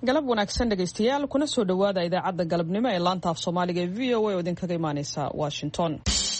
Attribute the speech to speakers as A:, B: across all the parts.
A: galab wanaagsan dhegaystayaal kuna soo dhawaada idaacadda galabnimo ee laanta af Soomaaliga ee VOA oo idinkaga imaaneysa Washington.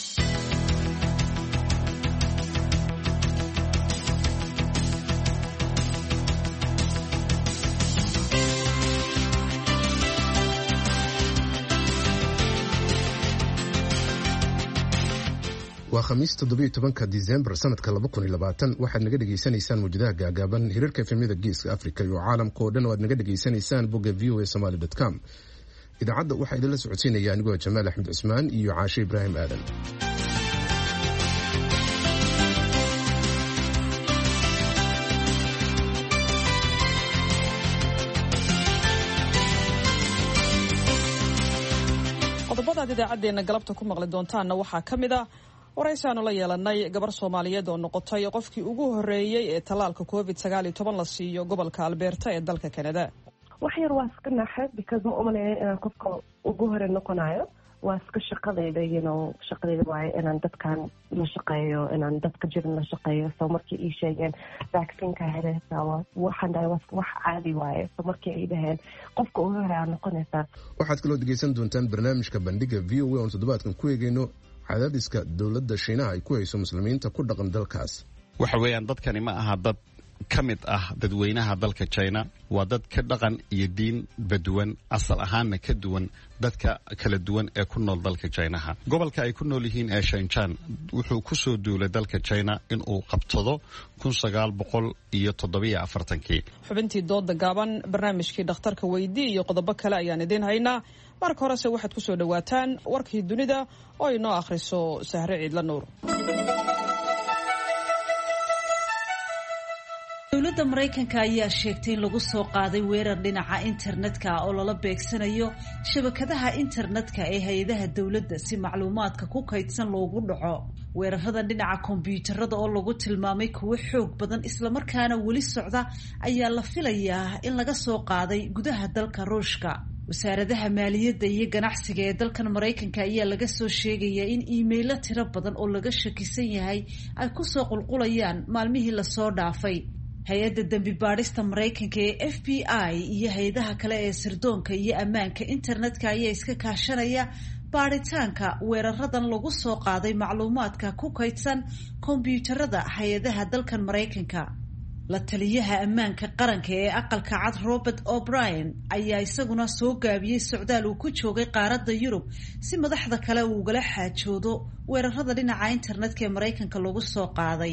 B: waa khamiis 17 Diseembar sanadka 2020 waxaad naga dhageysanaysaan muujadaha gaagaaban hirarka efemyada geeska Afrika iyo caalamka oo dhan waad naga dhageysanaysaan bogga voasomali.com. idaacadda waxaa idinla socodsiinaya anigoo Jamaal Axmed Cusmaan iyo Caashe Ibraahim Aadan.
A: qodobada idaacaddeena galabta ku maqli doontaana waxaa ka mid ah waraysaanu la yeelanay gabar Soomaaliyeed oo noqotay qofkii ugu horeeyay ee talaalka COVID-19 la siiyo gobolka Alberta ee dalka Canada.
C: wax yar waa iska naxay because ma umaleeyo inaan qofka ugu hore noqonayo waa iska shaqadayda shaqadayda waaye inaan dadkan la shaqeeyo inaan dadka jirin la shaqeeyo soo markii ay sheegeen vaccine-ka helaysaa waxaan dhahay wax caadi waaye soo markii ay dhaheen qofka ugu hore aad noqonaysaa.
B: waxaad kaloo dhegeysan doontaan barnaamijka bandhiga VOA oo toddobaadkan ku eegayno cadaadiska dowladda Shiinaha ay ku hayso muslimiinta ku dhaqan dalkaas.
D: waxa weeyaan dadkani ma aha dad ka mid ah dadweynaha dalka China, waa dad ka dhaqan iyo diin baduwan asal ahaanna ka duwan dadka kala duwan ee ku nool dalka China. gobolka ay ku nool yihiin ee Shenzhen wuxuu ku soo duulay dalka China in uu qabtado 1947.
A: xubintii dooda gaaban, barnaamijkii dhakhtarka weydii iyo qodobo kale ayaan idin haynaa. marka horese waxaad ku soo dhawaataan warkii dunida oo inoo akhriso Sahre Ciidla Nuur.
E: dowladda Mareykanka ayaa sheegtay in lagu soo qaaday weerar dhinaca internetka oo lala beegsanayo shabakadaha internetka ee hay'adaha dowladda si macluumaadka ku kaydsan loogu dhaco. weerarada dhinaca kombiyuutarada oo lagu tilmaamay kuwo xoog badan isla markaana weli socda ayaa la filayaa in laga soo qaaday gudaha dalka Ruushka. wasaaradaha maaliyadda iyo ganacsiga ee dalkan Mareykanka ayaa laga soo sheegaya in iimaylo tiro badan oo laga shakisan yahay ay ku soo qulqulayaan maalmihii la soo dhaafay. hay-adda dambi baadhista Mareykanka ee FBI iyo hay'adaha kale ee sirdoonka iyo ammaanka internetka ayaa iska kaashanaya baadhitaanka weeraradan lagu soo qaaday macluumaadka ku kaydsan kombiyuutarada hay-adaha dalkan Mareykanka. la taliyaha ammaanka qaranka ee aqalka cad Robert O'Brien ayaa isaguna soo gaabiyey socdaal uu ku joogay qaaradda Yurub si madaxda kale uu ugala xaajoodo weerarada dhinaca internetka ee Mareykanka lagu soo qaaday.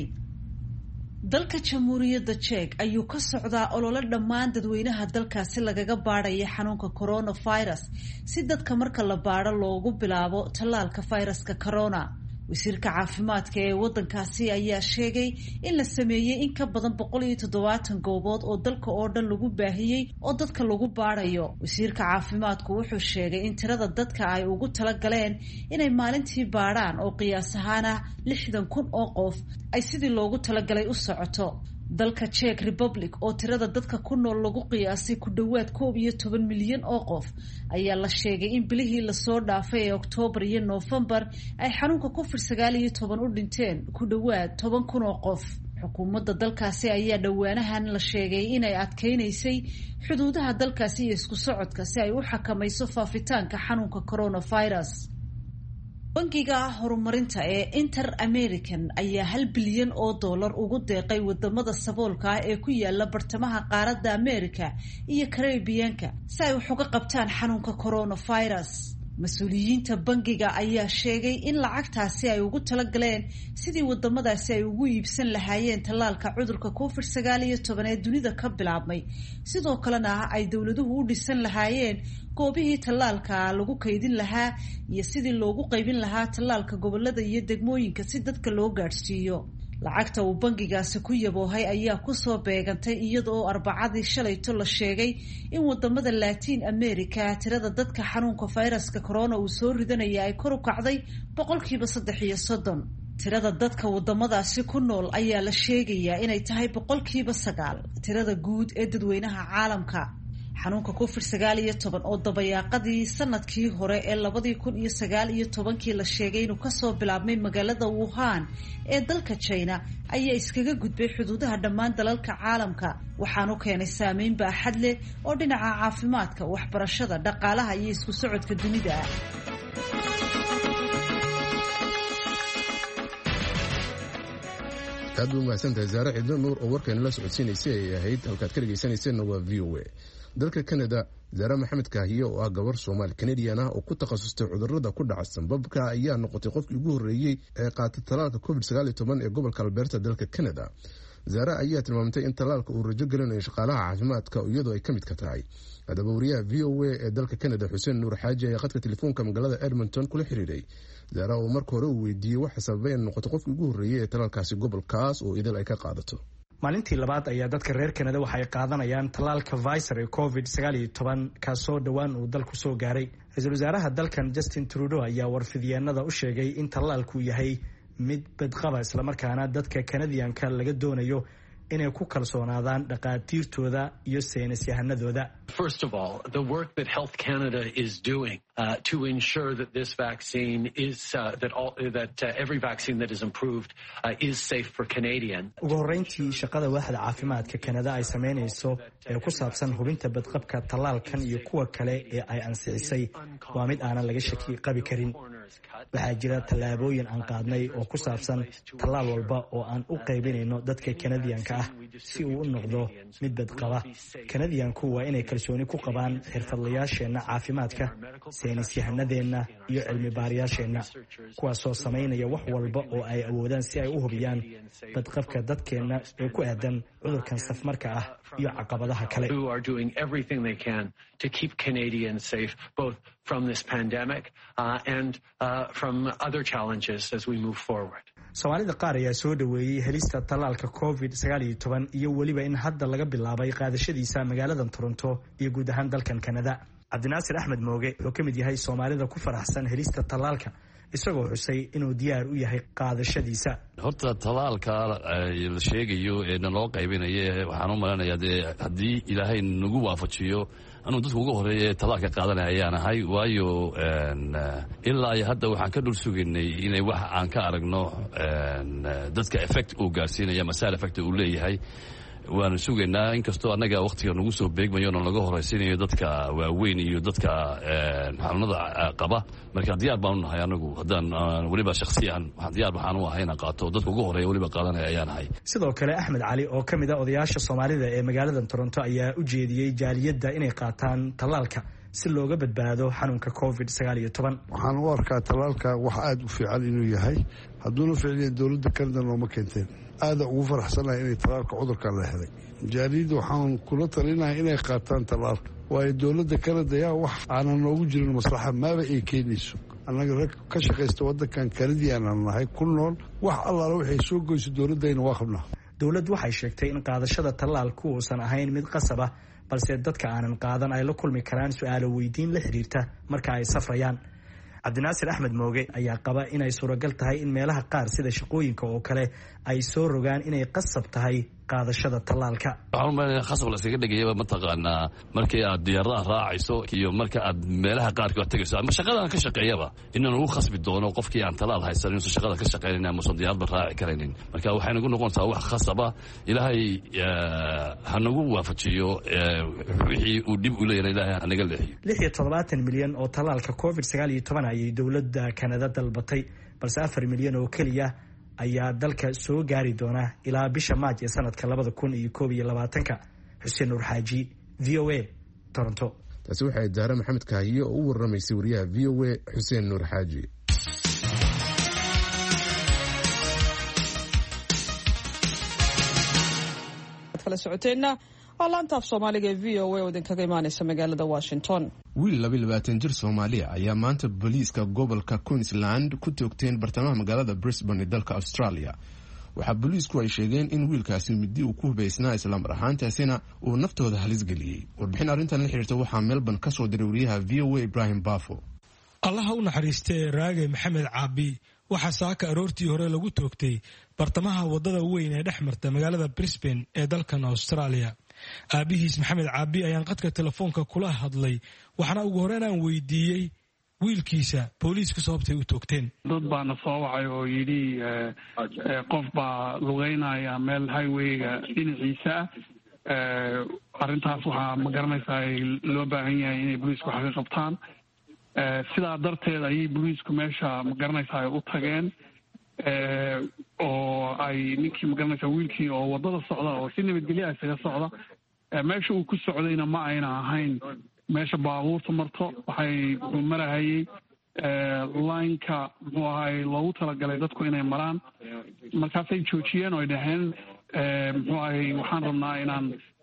E: dalka Jamhuuriyadda Czech ayuu ka socdaa olole dhammaan dadweynaha dalkaasi lagaga baadhaya xanuunka coronavirus si dadka marka la baadho loogu bilaabo tallaalka fayraska corona. wasiirka caafimaadka ee waddankaasi ayaa sheegay in la sameeyey in ka badan 170 goobood oo dalka oo dhan lagu baahiyey oo dadka lagu baadhayo. wasiirka caafimaadku wuxuu sheegay in tirada dadka ay ugu talagaleen inay maalintii baadhaan oo qiyaas ahaan 60,000 oo qof ay sidii loogu talagalay u socoto. dalka Czech Republic oo tirada dadka ku nool lagu qiyaasay ku dhawaad 11 milyan oo qof ayaa la sheegay in bilihii la soo dhaafay ee Oktoobar iyo Noofembar ay xanuunka COVID-19 u dhinteen ku dhawaad 10,000 oo qof. xukuumadda dalkaasi ayaa dhawaanahan la sheegay inay adkeynaysay xuduudaha dalkaasi iyo isku socodka si ay u xakamayso faafitaanka xanuunka coronavirus. bangiga horumarinta ee Inter-American ayaa $1 bilyan ugu deeqay wadamada saboolka ah ee ku yaala bartamaha qaaradda Amerika iyo Caribbean-ka si ay wax uga qabtaan xanuunka coronavirus. mas-uuliyiinta bangiga ayaa sheegay in lacagtaasi ay ugu talagaleen sidii wadamadaasi ay ugu iibsan lahaayeen tallaalka cudurka COVID-19 ee dunida ka bilaabmay, sidoo kalena ay dowladuhu u dhisan lahaayeen goobihii tallaalka lagu kaydin lahaa iyo sidii loogu qaybin lahaa tallaalka gobolada iyo degmooyinka si dadka loo gaadhsiiyo. lacagta uu bangigaasi ku yaboohay ayaa kusoo beegantay iyadoo Arbacadii shalayto la sheegay in wadamada Latin America tirada dadka xanuunka fayraska corona uu soo ridanaya ay kor u kacday 30%. tirada dadka wadamadaasi ku nool ayaa la sheegayaa inay tahay 9% tirada guud ee dadweynaha caalamka. xanuunka COVID-19 oo dabayaaqadii sanadkii hore ee 2019 la sheegay inuu kasoo bilaabmay magaalada Wuhan ee dalka China ayaa iskaga gudbay xuduudaha dhammaan dalalka caalamka waxaanu keenay saameyn baaxad leh oo dhinaca caafimaadka, waxbarashada, dhaqaalaha iyo isku socodka dunida.
B: aad u mahadsantahay Zaare Cidlo Nuur oo warkan la socodsiinaysay ay ahayd halkaad ka dhageysanayeen waa VOA. dalka Canada Zaare Maxamed Kaahiye oo ah gabar Soomaali Canadian ah oo ku takhasustay cudurrada ku dhaca sanbabka ayaa noqotay qofkii ugu horeeyay ee qaatay talaalka COVID-19 ee gobolka Alberta dalka Canada. Zaare ayaa tilmaamtay in talaalka uu rajo gelinayo shaqaalaha caafimaadka iyadoo ay ka mid ka tahay. Hadaba wariyaha VOA ee dalka Canada Xuseen Nuur Xaaji ayaa khadka telefoonka magaalada Edmonton kula xiriiray. Zaare oo markii hore uu weydiiyay waxa sababay in noqoto qofkii ugu horeeyay ee talaalkaasi gobolkaas oo idil ay ka qaadato.
F: maalintii labaad ayaa dadka reer Canada waxay qaadanayaan talaalka Pfizer ee COVID-19 kaasoo dhawaan uu dalku soo gaaray. Ra'iisul wasaaraha dalkan Justin Trudeau ayaa warfidiyeenada u sheegay in talaalku yahay mid badqaba isla markaana dadka Canadianka laga doonayo inay ku kalsoonaadaan dhaqaatiirtooda iyo saynis yahanadooda.
G: First of all, the work that Health Canada is doing to ensure that this vaccine is every vaccine that is approved is safe for Canadian.
F: Ugu horreyntii shaqada waaxda caafimaadka Canada ay sameynayso ee ku saabsan hubinta badqabka talaalkan iyo kuwa kale ee ay ansixisay waa mid aanan laga shaki qabi karin. Waxaa jira tallaabooyin aan qaadnay oo ku saabsan talaal walba oo aan u qaybinayno dadka Canadianka ah si uu u noqdo mid badqaba. Canadianku waa inay kalsooni ku qabaan xirfadlayaasheena caafimaadka, saynis yahanadeenna iyo cilmi baarayaasheena kuwaasoo sameynaya wax walba oo ay awoodaan si ay u hubiyaan badqabka dadkeena ee ku aadan cudurkan safmarka ah iyo caqabadaha kale.
G: Who are doing everything they can to keep Canadians safe both from this pandemic and from other challenges as we move forward.
F: Soomaalida qaar ayaa soo dhaweeyay helista talaalka COVID-19 iyo waliba in hadda laga bilaabay qaadashadiisa magaalada Toronto iyo guud ahaan dalkan Canada. Cabdinaasir Axmed Mooge wuxuu ka mid yahay Soomaalida ku faraxsan helista talaalka isagoo xusay inuu diyaar u yahay qaadashadiisa.
H: Horta talaalka la sheegayo ee loo qaybinayo waxaan u maleynayaa haddii Ilaahay nagu waafajiyo anuu dadka ugu horeeyay talaalka qaadanaya ayaan ahay waayo ilaa hadda waxaan ka dhul sugaynay inay wax aan ka aragno dadka effect uu gaarsiinaya masaal effect uu leeyahay waan sugaynaa inkastoo annaga waqtiga nagu soo beegmayo oo laga horeysiinayo dadka waaweyn iyo dadka xanuunada qaba marka diyaar baan u nahay anagu haddaan waliba shakhsiyan diyaar waxaan u ahay inaan qaato dadka ugu horeeya waliba qaadanaya ayaan ahay.
F: Sidoo kale Axmed Cali oo ka mid ah odayaasha Soomaalida ee magaalada Toronto ayaa u jeediyay jaaliyadda inay qaataan talaalka si looga badbaado xanuunka COVID-19.
I: waxaan u arkaa talaalka wax aad u fiican inuu yahay hadduuna ficilin dowladda Canada looma keenteen aad ugu faraxsanahay inay talaalka cudurkan la helay. jaaliyadda waxaan kula talinahay inay qaataan talaalka waayo dowladda Canada yaa wax aanan noogu jirin maslaxa maaba ay keenayso. annaga rag ka shaqaysta waddankan Canadian aan nahay ku nool wax allaala waxay soo goyso dowladdayna waa qabnaa.
F: Dowladdu waxay sheegtay in qaadashada talaalku uusan ahayn mid qasab ah balse dadka aanan qaadan ay la kulmi karaan su'aalo weydiin la xiriirta marka ay safrayaan. Cabdinaasir Axmed Mooge ayaa qaba inay suuragal tahay in meelaha qaar sida shaqooyinka oo kale ay soo rogaan inay qasab tahay qaadashada talaalka.
H: waxaan u maleynayaa khasab la iskaga dhigayaba mataqaanaa markii aad diyaaradaha raacayso iyo marka aad meelaha qaarka aad tegayso ama shaqadan ka shaqeeyaba inaan ugu khasbi doono qofkii aan talaal haysan inuu shaqada ka shaqeynaynin ama soo diyaarada raaci karaynin marka waxay nagu noqontaa wax khasaba Ilaahay ha nagu waafajiyo wixii uu dib u leeyahay Ilaahay anaga leexiyo.
F: 76 milyan oo talaalka COVID-19 ayay dowladda Canada dalbatay balse 4 milyan oo kaliya ayaa dalka soo gaari doona ilaa bisha Maaj ee sanadka 2021. Xuseen Nuur Xaaji VOA Toronto.
B: taasi waxay Zaare Maxamed Kaahiye oo u warramaysay wariyaha VOA Xuseen Nuur Xaaji.
A: kala socoteena waa laanta af Soomaaliga ee VOA oo idinkaga imaanaysa magaalada Washington.
B: wiil 22 jir Soomaaliya ayaa maanta booliiska gobolka Queensland ku toogteen bartamaha magaalada Brisbane ee dalka Australia. waxaa booliisku ay sheegeen in wiilkaasi midi uu ku hubaysnaa isla mar ahaantaasina uu naftooda halis geliyey. warbixin arrintan la xiriirta waxaa Melbourne ka soo diray wariyaha VOA Ibrahim Bafo.
J: allaha u naxariistay Raage Maxamed Caabi waxaa saaka aroortii hore lagu toogtay bartamaha wadada weyn ee dhex marta magaalada Brisbane ee dalkan Australia. aabihiis maxamed caabi ayaan qadka telefoonka kula hadlay waxaana ugu horreyn aan weydiiyey wiilkiisa booliisku sababtay u toogteen.
K: dad baana soo wacay oo yidhi qof baa lugeynaya meel highwayga dhinaciisa arrintaas waxaa ma garanaysaa loo baahan yahay inay booliisku wax ka qabtaan. sidaa darteed ayay booliisku meesha ma garanaysaa u tageen oo ay ninkii ma garanaysaa wiilkii oo waddada socda oo si nabadgelya isaga socda meesha uu ku socdayna ma ayna ahayn meesha baabuurta marto waxay marahayey lineka muxuu ahay loogu talagalay dadku inay maraan markaasay joojiyeen oo ay dhaheen muxuu ahay waxaan rabnaa inaan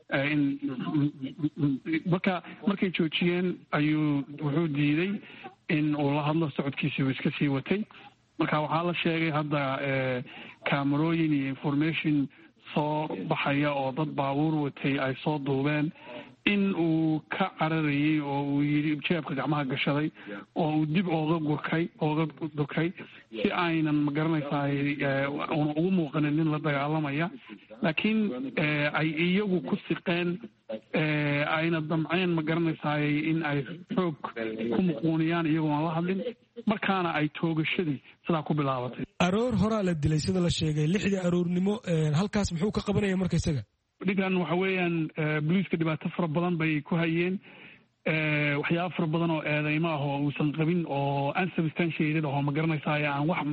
K: markay joojiyeen ayuu wuxuu diiday in uu la hadlo socodkiisii uu iska sii watay. marka waxaa la sheegay hadda kaamarooyin iyo information soo baxaya oo dad baabuur watay ay soo duubeen in uu ka cararayey oo uu yidhi jeebka gacmaha gashaday oo uu dib ooga durkay si aynan ma garanaysaa una ugu muuqanin nin la dagaalamaya laakiin ay iyagu ku siqeen ayna damceen ma garanaysaa in ay xoog ku muquuniyaan iyagoon la hadlin markaana ay toogashadii sidaa ku bilaabatay.
J: aroor horaa la dilay sida la sheegay 6 aroornimo halkaas muxuu ka qabanaya marka isaga
K: dhigan waxa weeyaan booliiska dhibaato fara badan bay ku hayeen waxyaabo fara badan oo eedeymo ah oo uusan qabin oo unsubstantiated oo ma garanaysaa aan wax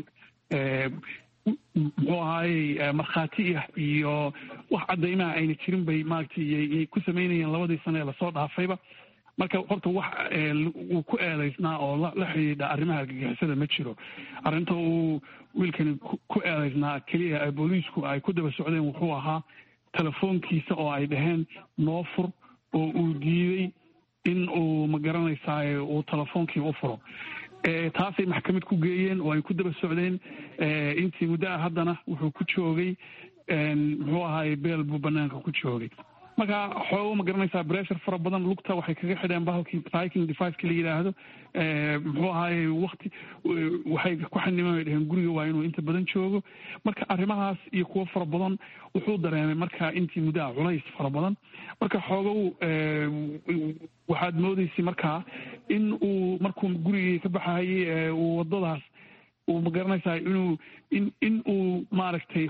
K: muxuu ahaayey markhaati ah iyo wax caddaymaha ayna jirin bay maaragtay ku samaynayeen 2 sano ee lasoo dhaafayba. marka horta wax uu ku eedaysnaa oo la xidhiidha arrimaha argagixisada ma jiro. arrinta uu wiilkani ku eedaysnaa keliya booliisku ay ku daba socdeen wuxuu ahaa telefoonkiisa oo ay dhaheen noo fur oo uu diiday in uu ma garanaysaa uu telefoonkii u furo. taasay maxkamad ku geeyeen oo ay ku daba socdeen intii muddo ah. haddana wuxuu ku joogay muxuu ahaay beel buu banaanka ku joogay. marka xoogo ma garanaysaa bressure fara badan lugta waxay kaga xidheen bahalkii striking device-ka la yidhaahdo muxuu ahaayey wakti waxay ku xanimeen ay dhaheen guriga waa inuu inta badan joogo. marka arrimahaas iyo kuwo fara badan wuxuu dareemay marka intii muddaha culays fara badan. marka xoogow waxaad moodaysay markaa in uu markuu gurigii ka baxayey uu waddadaas uu ma garanaysaa in uu maaragtay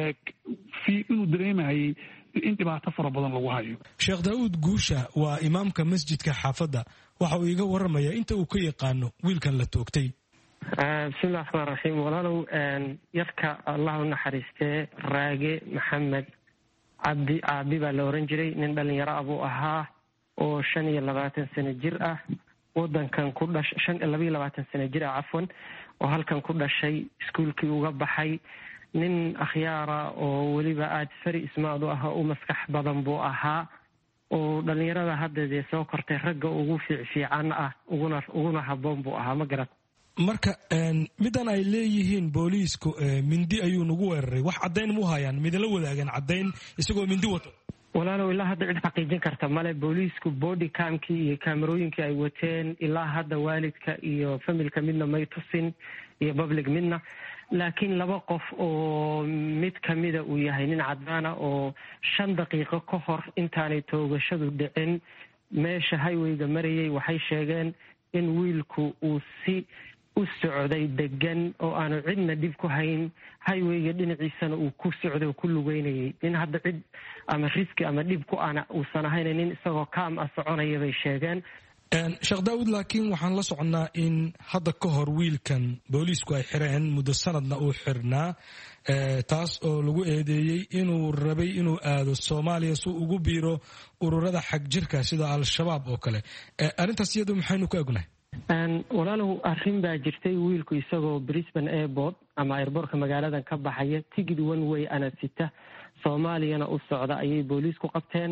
K: inuu dareemahayey in dhibaato fara badan lagu hayo.
J: sheekh daa'uud guusha waa imaamka masjidka xaafadda waxa uu iga warramaya inta uu ka yaqaano wiilkan la toogtay.
L: bismillahi raxmaan raxiim. walaalow yarka allah u naxariistee raage maxamed caabi baa la oran jiray. nin dhalinyaro ah buu ahaa oo 25 sano jir ah wadankan ku dhashay 22 sano jir ah cafwan oo halkan ku dhashay iskuulkii uga baxay. nin akhyaara oo weliba aada fari ismaadu ah u maskax badan buu ahaa oo dhalinyarada hadda dee soo kortay ragga ugu fiican ah uguna habboon buu ahaa ma garat.
J: marka midan ay leeyihiin booliisku mindi ayuu nagu weeraray wax caddayn mu hayaan midala wadaagan caddayn isagoo mindi wato.
L: walaalow ilaa hadda cid xaqiijin karta male. booliisku body camkii iyo kaamarooyinkii ay wateen ilaa hadda waalidka iyo familka midna may tusin iyo public midna. laakiin 2 qof oo mid kamida uu yahay nin cadaana oo 5 daqiiqo ka hor intaanay toogashadu dhicin meesha highwayga marayay waxay sheegeen in wiilku uu si u socday degan oo aanu cidna dhib ku hayn highwayga dhinaciisana uu ku socday oo ku lugeynayay. nin hadda cid ama riski ama dhib ku ana uusan ahayn nin isagoo kaam ah soconaya bay sheegeen.
J: sheekh daawud laakiin waxaan la soconnaa in hadda ka hor wiilkan booliisku ay xireen muddo sanadna uu xirnaa taas oo lagu eedeeyey inuu rabay inuu aado Soomaaliya si ugu biiro ururada xag jirka sida al-shabaab oo kale. arrintaas iyadu maxaynu ku ognahay?
L: walaalow arrin baa jirtay. wiilku isagoo Brisbane airport ama airportka magaaladan ka baxaya tigid one way ana sita Soomaaliyana u socda ayay booliisku qabteen.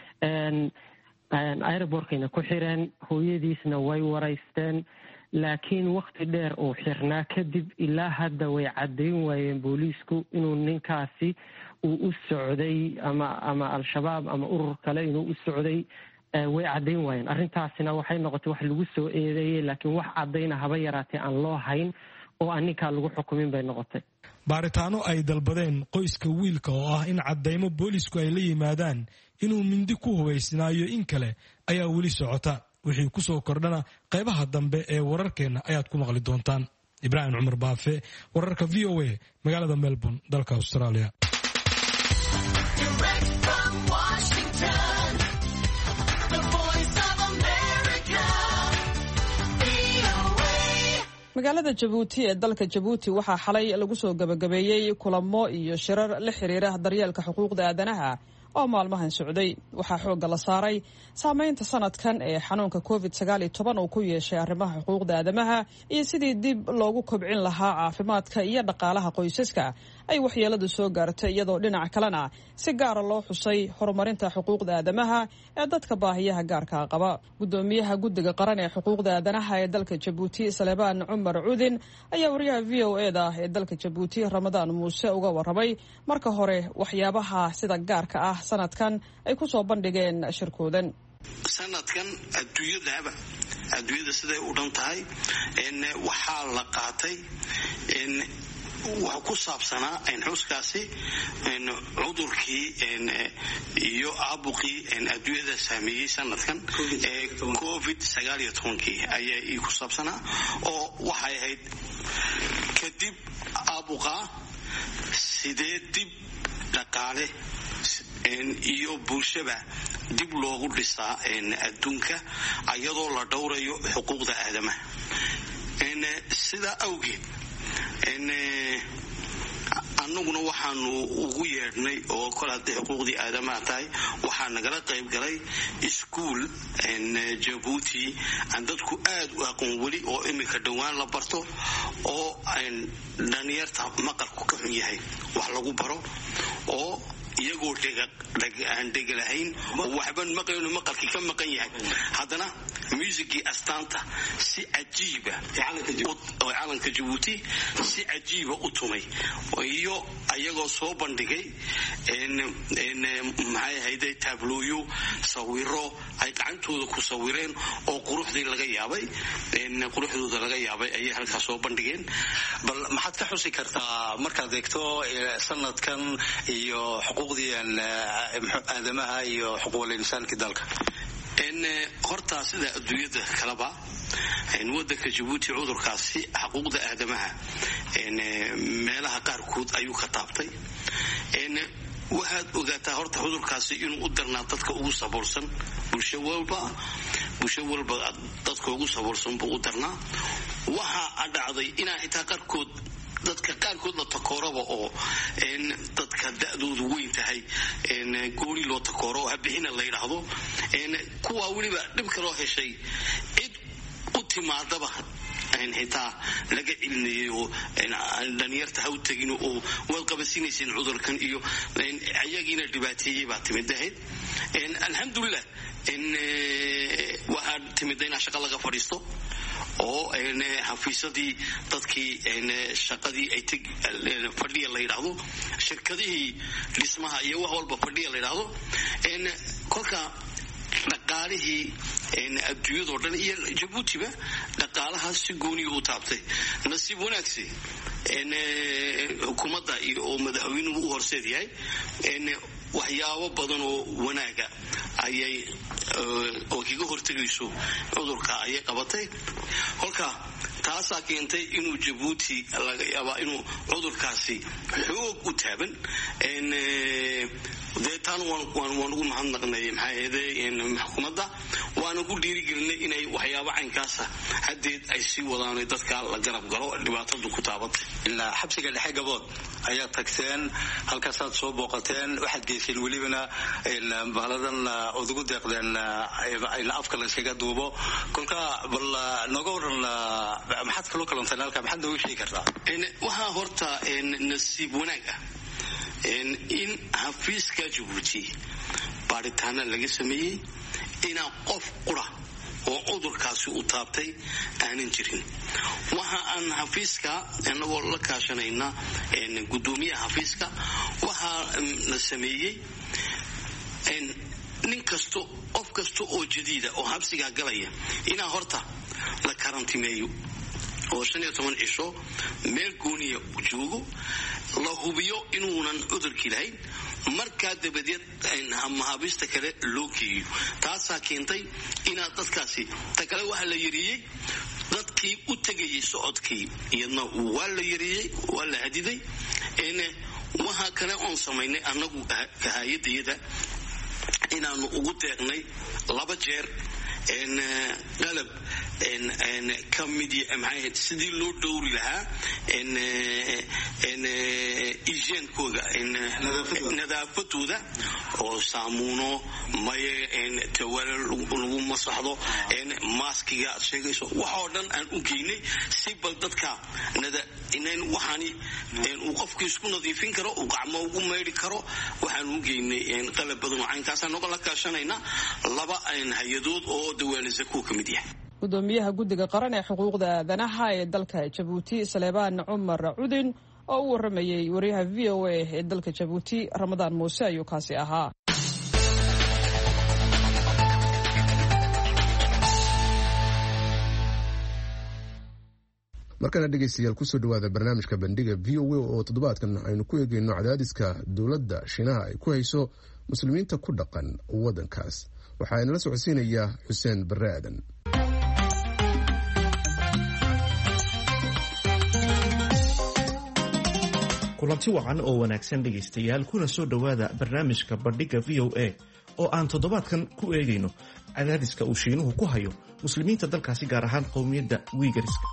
L: airportkayna ku xireen. hooyadiisna way waraysteen laakiin waqti dheer uu xirnaa kadib ilaa hadda way caddayn waayeen booliisku inuu ninkaasi uu u socday ama al-shabaab ama urur kale inuu u socday. way caddayn waayeen. arrintaasina waxay noqotay wax lagu soo eedeeyey laakiin wax caddayna haba yaraatee aan loo hayn oo aan ninkaa lagu xukumin bay noqotay.
J: baaritaano ay dalbadeen qoyska wiilka oo ah in caddaymo boolisku ay la yimaadaan inuu mindi ku hubaysnaayo in kale ayaa weli socota. wixii ku soo kordhana qaybaha dambe ee wararkeenna ayaad ku maqli doontaan. Ibraahim Cumar Baafe, wararka VOA, magaalada Melbourne, dalka Australia.
A: magaalada Jabuuti ee dalka Jabuuti waxaa xalay lagu soo gabagabeeyay kulamo iyo shirar la xiriira daryeelka xuquuqda aadanaha oo maalmahan socday. waxaa xoogga la saaray saameynta sanadkan ee xanuunka COVID-19 uu ku yeeshay arrimaha xuquuqda aadamaha iyo sidii dib loogu kobcin lahaa caafimaadka iyo dhaqaalaha qoysaska ay waxyeeladu soo gaartay, iyadoo dhinac kalena si gaara loo xusay horumarinta xuquuqda aadamaha ee dadka baahiyaha gaarka qaba. gudoomiyaha guddiga qaran ee xuquuqda aadanaha ee dalka Jabuuti Salebaan Cumar Cudin ayaa wariyaha VOA-da ee dalka Jabuuti Ramadaan Muuse uga warramay marka hore waxyaabaha sida gaarka ah sanadkan ay ku soo bandhigeen shirkoodan.
M: sanadkan adduunyada siday u dhan tahay waxaa la qaatay waxa ku saabsanaa xuskaasi cudurkii iyo aabuqii adduunyada saameeyey sanadkan COVID-19 ayaa ku saabsanaa oo waxay ahayd kadib aabuqa sidee dib dhaqaale iyo bulshada dib loogu dhisaa adduunka iyadoo la dhowrayo xuquuqda aadamaha. sidaa awgeed annaguna waxaanu ugu yeedhnay oo kol hadday xuquuqdii aadamaha tahay waxaa nagala qayb galay iskuul Jabuuti aan dadku aad u aqoon weli oo imika dhowaan la barto oo dhalinyarta maqalku ka xun yahay wax lagu baro oo iyagoo aan dhegalahayn oo waxban maqlayno maqalkii ka maqan yahay haddana muusigii astaanta si cajiiba oo calanka Jabuuti si cajiiba u tumay iyo ayagoo soo bandhigay maxay ahayday tablooyo sawiro ay gacantooda ku sawireen oo quruxdooda laga yaabay ayay halkaas soo bandhigeen.
N: bal maxaad ka xusi kartaa markaad eegto sanadkan iyo xuquuqdii aadamaha iyo xuquuqul insaanka dalka?
M: horta sida adduunyada kaleba wadanka Jabuuti cudurkaasi xuquuqda aadamaha meelaha qaarkood ayuu ka taabtay. waxaad ogaataa horta cudurkaasi inuu u darnaa dadka ugu saboolsan bulsho walba dadka ugu saboolsan buu u darnaa. waxaa dhacday inaa xitaa dadka qaarkood la takooraba oo dadka da'doodu weyn tahay gooni loo takooro oo habixina la yidhaahdo kuwaa weliba dhibka loo heshay cid u timaadaba xitaa laga celinayay oo dhalinyarta ha u tegin oo waad qabasinayseen cudurkan iyo ayagiina dhibaateeyey baa timid ahayd. alxamdulilah waxaa timid inaa shaqo laga fadhiisto oo xafiisadii dadkii shaqadii ay fadhiya la yidhaahdo shirkadihii dhismaha iyo wax walba fadhiya la yidhaahdo kolka dhaqaalihii adduunyadoo dhan iyo Jabuutiba dhaqaalahaas si gooniya u taabtay. nasiib wanaagsi xukuumadda iyo madaxweynuhu u horseed yahay waxyaabo badan oo wanaaga ayay oo kaga hortagayso cudurka ayay qabatay. kolka taasaa keentay inuu Jabuuti laga yaabaa inuu cudurkaasi xoog u taaban. deetaan waan ugu mahadnaqnay xukuumadda waana ku dhiirigelinay inay waxyaabo caynkaasa haddeed ay sii wadaan dadka la garab galo dhibaatadu ku taabatay.
N: ilaa xabsiga dhexe Gabood ayaa tagteen, halkaasaad soo booqateen, waxaad geyseen welibana bahaladan ood ugu deeqdeen in afka la iskaga duubo. kolka bal nooga waran maxaad kaloo kalanteen halkaa, maxaad nooga sheegi kartaa?
M: waxaa horta nasiib wanaag ah in xafiiska Jabuuti baaritaana laga sameeyey inaa qof qura oo cudurkaasi u taabtay aanan jirin. waxa aan xafiiska anagoo la kaashanayna gudoomiyaha xafiiska waxaa la sameeyey qof kasta oo jadiida oo xabsiga galaya inaa horta la karantimeeyo oo 15 cisho meel gooniya joogo la hubiyo inuunan cudurkii lahayn markaa dabadeed mahaabista kale loo geeyo. taasaa keentay inaad dadkaasi ta kale waxaa la yareeyey dadkii u tegayay socodkii iyadna waa la yareeyey waa la hadiday. waxa kale oon samaynay annagu hay'adayada inaanu ugu deeqnay 2 jeer qalab kamidi maxay sidii loo dhowri lahaa ijenkooda nadaafadooda oo saamuuno maye tawal lagu masaxdo maskiga sheegayso waxoo dhan aan u geynay si bal dadka inaan waxaani uu qofku isku nadiifin karo uu gacmo ugu meedhi karo waxaan u geynay qalab badan oo caynkaas noqon la kaashanayna 2 hay'adood oo dawaanisa ku kamid yahay.
A: gudoomiyaha guddiga qaran ee xuquuqda aadanaha ee dalka Jabuuti Saleebaan Cumar Cudin oo u waramayay wariyaha VOA ee dalka Jabuuti Ramadaan Muuse ayuu kaasi ahaa.
B: markana dhegeystayaal kusoo dhawaada barnaamijka bandhiga VOA oo toddobaadkan aynu ku eegeyno cadaadiska dowladda Shiinaha ay ku hayso muslimiinta ku dhaqan waddankaas. waxaa inala socodsiinayaa Xuseen Barre Aadan.
O: kulanti wacan oo wanaagsan dhegaystayaal kuna soo dhowaada barnaamijka bandhiga VOA oo aan toddobaadkan ku eegayno cadaadiska uu Shiinuhu ku hayo muslimiinta dalkaasi gaar ahaan qowmiyadda Uyghurska.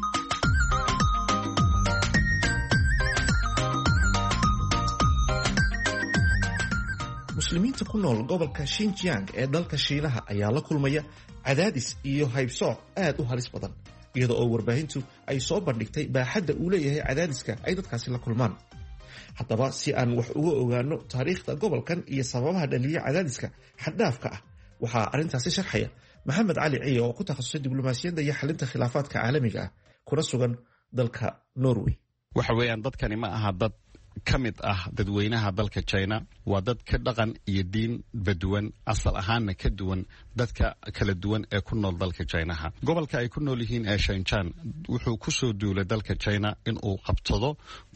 O: muslimiinta ku nool gobolka Xinjiang ee dalka Shiinaha ayaa la kulmaya cadaadis iyo haybsooc aad u halis badan iyadoo oo warbaahintu ay soo bandhigtay baaxadda uu leeyahay cadaadiska ay dadkaasi la kulmaan. haddaba si aan wax uga ogaano taariikhda gobolkan iyo sababaha dhaliya cadaadiska xaddhaafka ah waxaa arrintaasi sharxaya Maxamed Cali Ciye oo ku takhasusay diblomaasiyadda iyo xalinta khilaafaadka caalamiga ah kuna sugan dalka Norway.
D: waxa weeyaan dadkani ma aha dad ka mid ah dadweynaha dalka China, waa dad ka dhaqan iyo diin baduwan asal ahaanna ka duwan dadka kala duwan ee ku nool dalka Chinaha. gobolka ay ku nool yihiin ee Shenzhen wuxuu ku soo duulay dalka China in uu qabtado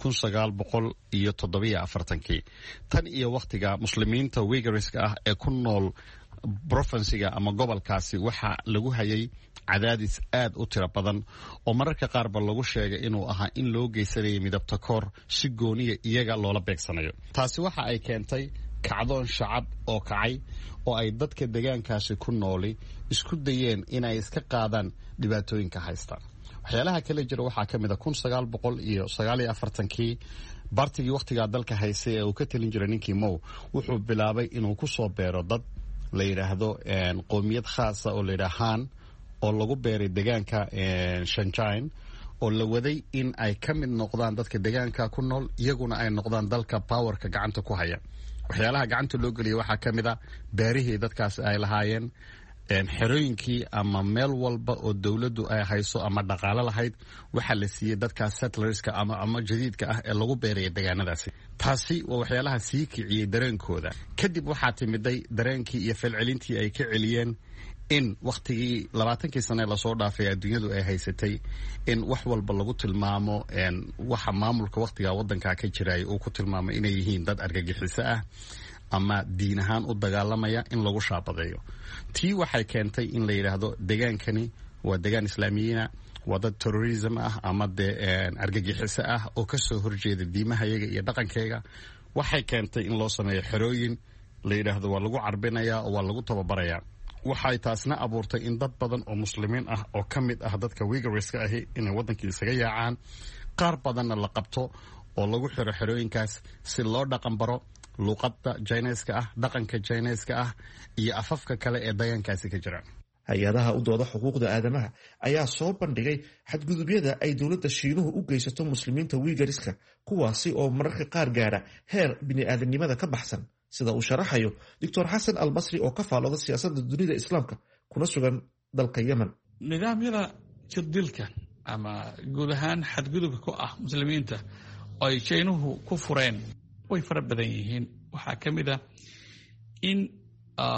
D: 1947 tan iyo waqtiga muslimiinta Uyghurska ah ee ku nool provinsiga ama gobolkaasi waxa lagu hayay cadaadis aad u tiro badan oo mararka qaar ba lagu sheegay inuu ahaa in loo geysanayo midabta koor si gooniya iyaga loola beegsanayo. taasi waxa ay keentay kacdoon shacab oo kacay oo ay dadka deegaankaasi ku nooli isku dayeen inay iska qaadaan dhibaatooyinka haysta. waxyaalaha kale jira waxaa ka mid ah 1949 bartigii waqtigaa dalka haysay ee uu ka talin jiray ninkii Mao wuxuu bilaabay inuu ku soo beero dad la yiraahdo qowmiyad khaasa oo la yiraahaan oo lagu beeray deegaanka Shenzhen oo la waday in ay ka mid noqdaan dadka deegaanka ku nool iyaguna ay noqdaan dalka powerka gacanta ku haya. waxyaalaha gacanta loo geliyay waxaa ka mid ah beerihii dadkaas ay lahaayeen, xerooyinkii ama meel walba oo dawladdu ay hayso ama dhaqaale lahayd waxa la siiyey dadkaas settlerska ama jadiidka ah ee lagu beeraya deegaanadaasi. taasi waa waxyaalaha sii kiciyey dareenkooda. kadib waxaa timiday dareenkii iyo falcelintii ay ka celiyeen in waqtigii 20 sano lasoo dhaafay adduunyadu ay haysatay in wax walba lagu tilmaamo waxa maamulka waqtiga waddanka ka jiray uu ku tilmaamay inay yihiin dad argagixiso ah ama diin ahaan u dagaalamaya in lagu shaabadeeyo. tii waxay keentay in la yiraahdo deegaankani waa deegaan islaamiyiina, waa dad terrorism ah ama argagixiso ah oo ka soo horjeeda diimahayaga iyo dhaqankayga. waxay keentay in loo sameeyo xerooyin la yiraahdo waa lagu carbinayaa oo waa lagu tababarayaa. waxay taasna abuurtay in dad badan oo muslimiin ah oo ka mid ah dadka Uyghurska ahi inay waddankii isaga yaacaan, qaar badanna la qabto oo lagu xiro xerooyinkaas si loo dhaqan baro luqadda Chinese-ka ah, dhaqanka Chinese-ka ah iyo afafka kale ee deegaankaasi ka jira.
O: hay-adaha u dooda xuquuqda aadamaha ayaa soo bandhigay xadgudubyada ay dowladda Shiinuhu u geysato muslimiinta Uyghurska kuwaasi oo mararka qaar gaara heer bini'aadanimada ka baxsan sida uu sharaxayo Dr. Xasan Al-Basri oo ka faalooda siyaasadda dunida islaamka kuna sugan dalka Yemen.
P: nidaamyada jirdilka ama guud ahaan xadgudubka ku ah muslimiinta oo ay Shiinuhu ku fureen way fara badan yihiin. waxaa ka mid ah in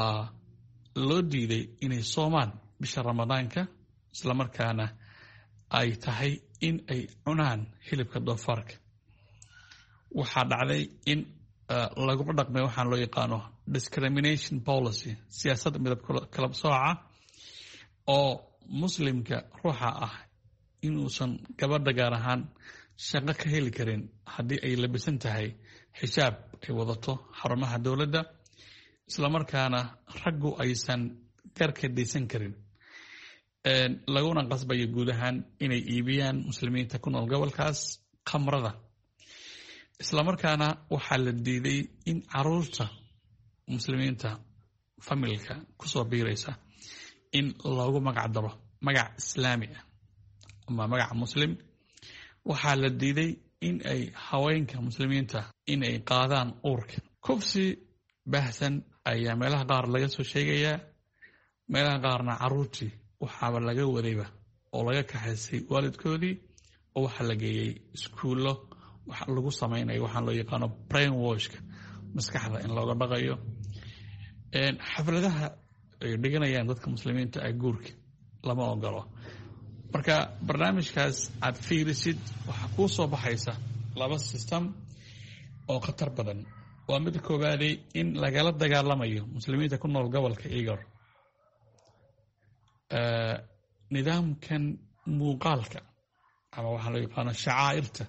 P: loo diiday inay soomaan bisha Ramadaanka isla markaana ay tahay in ay cunaan hilibka doofaarka. waxaa dhacday in laguma dhaqmay waxaan loo yaqaano discrimination policy, siyaasadda midab kala sooca, oo muslimka ruuxa ah inuusan gabadha gaar ahaan shaqo ka heli karin haddii ay labisan tahay xijaab ay wadato xarumaha dowladda, islamarkaana raggu aysan garka daysan karin, laguna qasbayo guud ahaan inay iibiyaan muslimiinta ku nool gobolkaas khamrada. islamarkaana waxaa la diiday in caruurta muslimiinta familka kusoo biiraysa in loogu magac daro magac islaami ah ama magac muslim. waxaa la diiday in ay haweenka muslimiinta in ay qaadaan uurka. kufsi baahsan ayaa meelaha qaar laga soo sheegayaa, meelaha qaarna caruurtii waxaaba laga wadayba oo laga kaxaysay waalidkoodii oo waxaa la geeyey iskuullo waxa lagu samaynayo waxaan loo yaqaano brain washka, maskaxda in looga dhaqayo. xafladaha ay dhiganayaan dadka muslimiinta ah guurka lama ogolo. marka barnaamijkaas aad fiirisid waxaa kuu soo baxaysa laba system oo khatar badan. waa mid koowaadey in lagala dagaalamayo muslimiinta ku nool gobolka Igor nidaamkan muuqaalka ama waxaa loo yaqaano shacaa'irta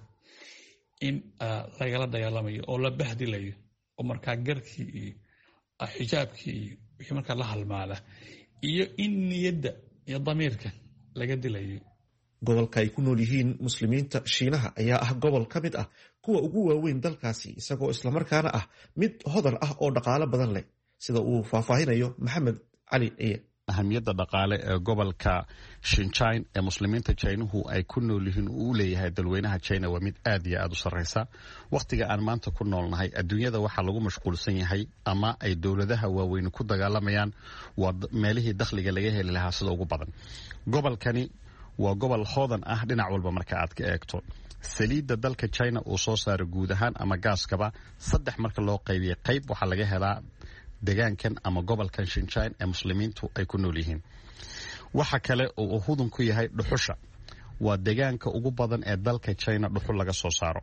P: in lagala dagaalamayo oo la bahdilayo, oo markaa garkii iyo xijaabkii iyo wixii markaa la halmaada, iyo in niyadda iyo damiirka laga dilayo.
O: gobolka ay ku nool yihiin muslimiinta Shiinaha ayaa ah gobol ka mid ah kuwa ugu waaweyn dalkaasi, isagoo islamarkaana ah mid hodan ah oo dhaqaale badan leh, sida uu faahfaahinayo Maxamed Cali Ciye.
D: ahamiyadda dhaqaale ee gobolka Xinjiang ee muslimiinta Chiinuhu ay ku nool yihiin uu leeyahay dalweynaha China waa mid aad iyo aad u sarreysa. waqtiga aan maanta ku noolnahay adduunyada waxaa lagu mashquulsan yahay ama ay dowladaha waaweyn ku dagaalamayaan waa meelihii dakhliga laga heli lahaa sida ugu badan. gobolkani waa gobol hodan ah dhinac walba marka aad ka eegto. saliidda dalka China uu soo saaro guud ahaan ama gaaskaba 3 marka loo qaybiyo qayb waxaa laga helaa deegaankan ama gobolkan Xinjiang ee muslimiintu ay ku nool yihiin. waxa kale oo uu hudun ku yahay dhuxusha. waa deegaanka ugu badan ee dalka China dhuxul laga soo saaro.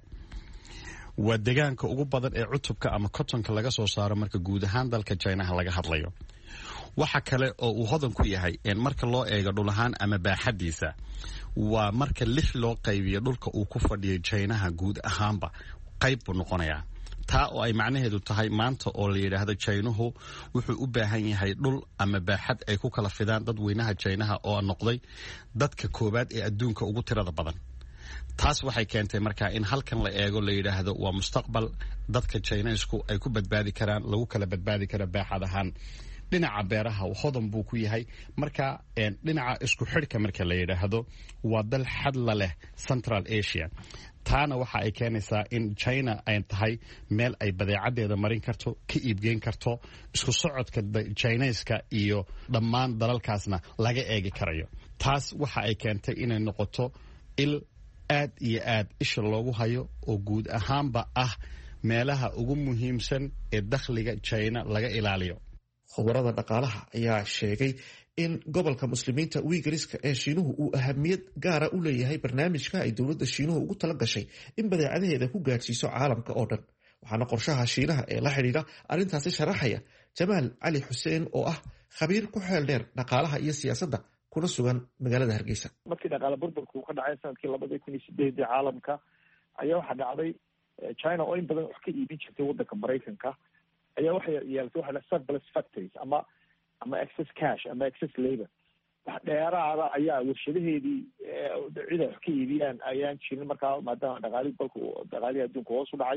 D: waa deegaanka ugu badan ee cutubka ama cottonka laga soo saaro marka guud ahaan dalka China laga hadlayo. waxa kale oo uu hodan ku yahay in marka loo eego dhul ahaan ama baaxadiisa, waa marka 6 loo qaybiyo dhulka uu ku fadhiyo China guud ahaanba qayb buu noqonayaa. taa oo ay macnaheedu tahay maanta oo la yidhaahdo Chiinuhu wuxuu u baahan yahay dhul ama baaxad ay ku kala fidaan dadweynaha China oo noqday dadka koobaad ee adduunka ugu tirada badan. taas waxay keentay markaa in halkan la eego la yidhaahdo waa mustaqbal dadka Chiineysku ay ku badbaadi karaan, lagu kala badbaadi kara baaxad ahaan. dhinaca beeraha hodan buu ku yahay. marka dhinaca isku xidhka marka la yidhaahdo waa dal xad la leh Central Asia. taana waxa ay keenaysaa in China ay tahay meel ay badeecadeeda marin karto, ka iibgeyn karto, isku socodka Chinese-ka iyo dhammaan dalalkaasna laga eegi karayo. taas waxa ay keentay inay noqoto il aad iyo aad isha loogu hayo oo guud ahaanba ah meelaha ugu muhiimsan ee dakhliga China laga ilaaliyo.
O: khubarada dhaqaalaha ayaa sheegay in gobolka muslimiinta Uyghuriska ee Shiinuhu uu ahamiyad gaara u leeyahay barnaamijka ay dowladda Shiinuhu ugu tala gashay in badeecadaheeda ku gaarsiiso caalamka oo dhan. waxaana qorshaha Shiinaha ee la xidhiidha arrintaasi sharaxaya Jamaal Cali Xuseen oo ah khabiir ku xeel dheer dhaqaalaha iyo siyaasadda kuna sugan magaalada Hargeysa.
Q: markii dhaqaale burburku ka dhacay sanadkii 2008 caalamka ayaa waxa dhacday China oo in badan wax ka iibin jirtay waddanka Mareykanka ayaa waxay yeelatay waxa la surplus factories ama excess cash ama excess labor. wax dheeraada ayaa warshadaheedii cida wax ka iibiyaan ayaan jirin markaa maadaama dhaqaalihii adduunka hoos u dhacay.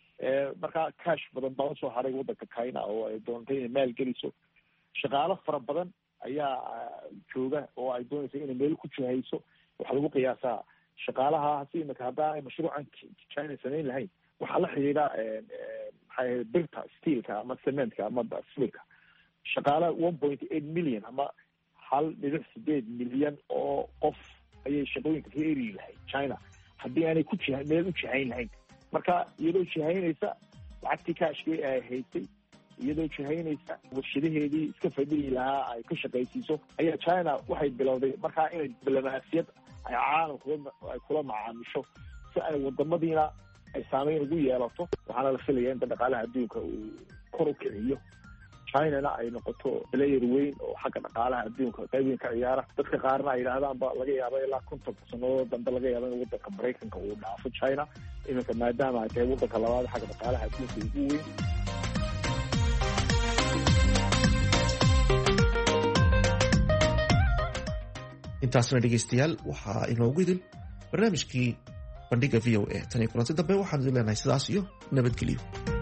Q: markaa cash badan baa soo haray waddanka China oo ay doontay inay maal geliso. shaqaalo fara badan ayaa jooga oo ay doonaysa inay meel ku jihayso. waxaa lagu qiyaasaa shaqaalaha si imika haddaan ay mashruucan China samayn lahayn waxaa la xidhiidha birta steelka ama cementka ama silka shaqaala 1.8 million ama 1.8 milyan oo qof ayay shaqooyinka ka eri lahayd China haddii aanay ku meel u jihayn lahayn. marka iyadoo jihaynaysa lacagtii kaashkii ay haysay, iyadoo jihaynaysa warshadaheedii iska fadhiyi lahaa ay ka shaqaysiiso, ayaa China waxay bilowday markaa inay diblomaasiyad ay caalamka ay kula macaamisho si ay wadamadiina ay saameyn ugu yeelato. waxaana la filaya inta dhaqaalaha adduunka uu kor u kiciyo, chinana ay noqoto player weyn oo xagga dhaqaalaha adduunka qayb weyn ka ciyaara. dadka qaarna ay yidhaahdaan ba laga yaaba ilaa 50 sannadood dambe laga yaaba in wadanka Maraykanka uu dhaafo China, iminka maadaama ay tahay wadanka labaad xagga dhaqaalaha adduunka ugu weyn.
O: intaasna dhegaystayaal waxaa inoogu idin barnaamijkii bandhiga v o a. tan iyo kulanti dambe waxaan idin leenahay sidaas iyo nabadgelyo.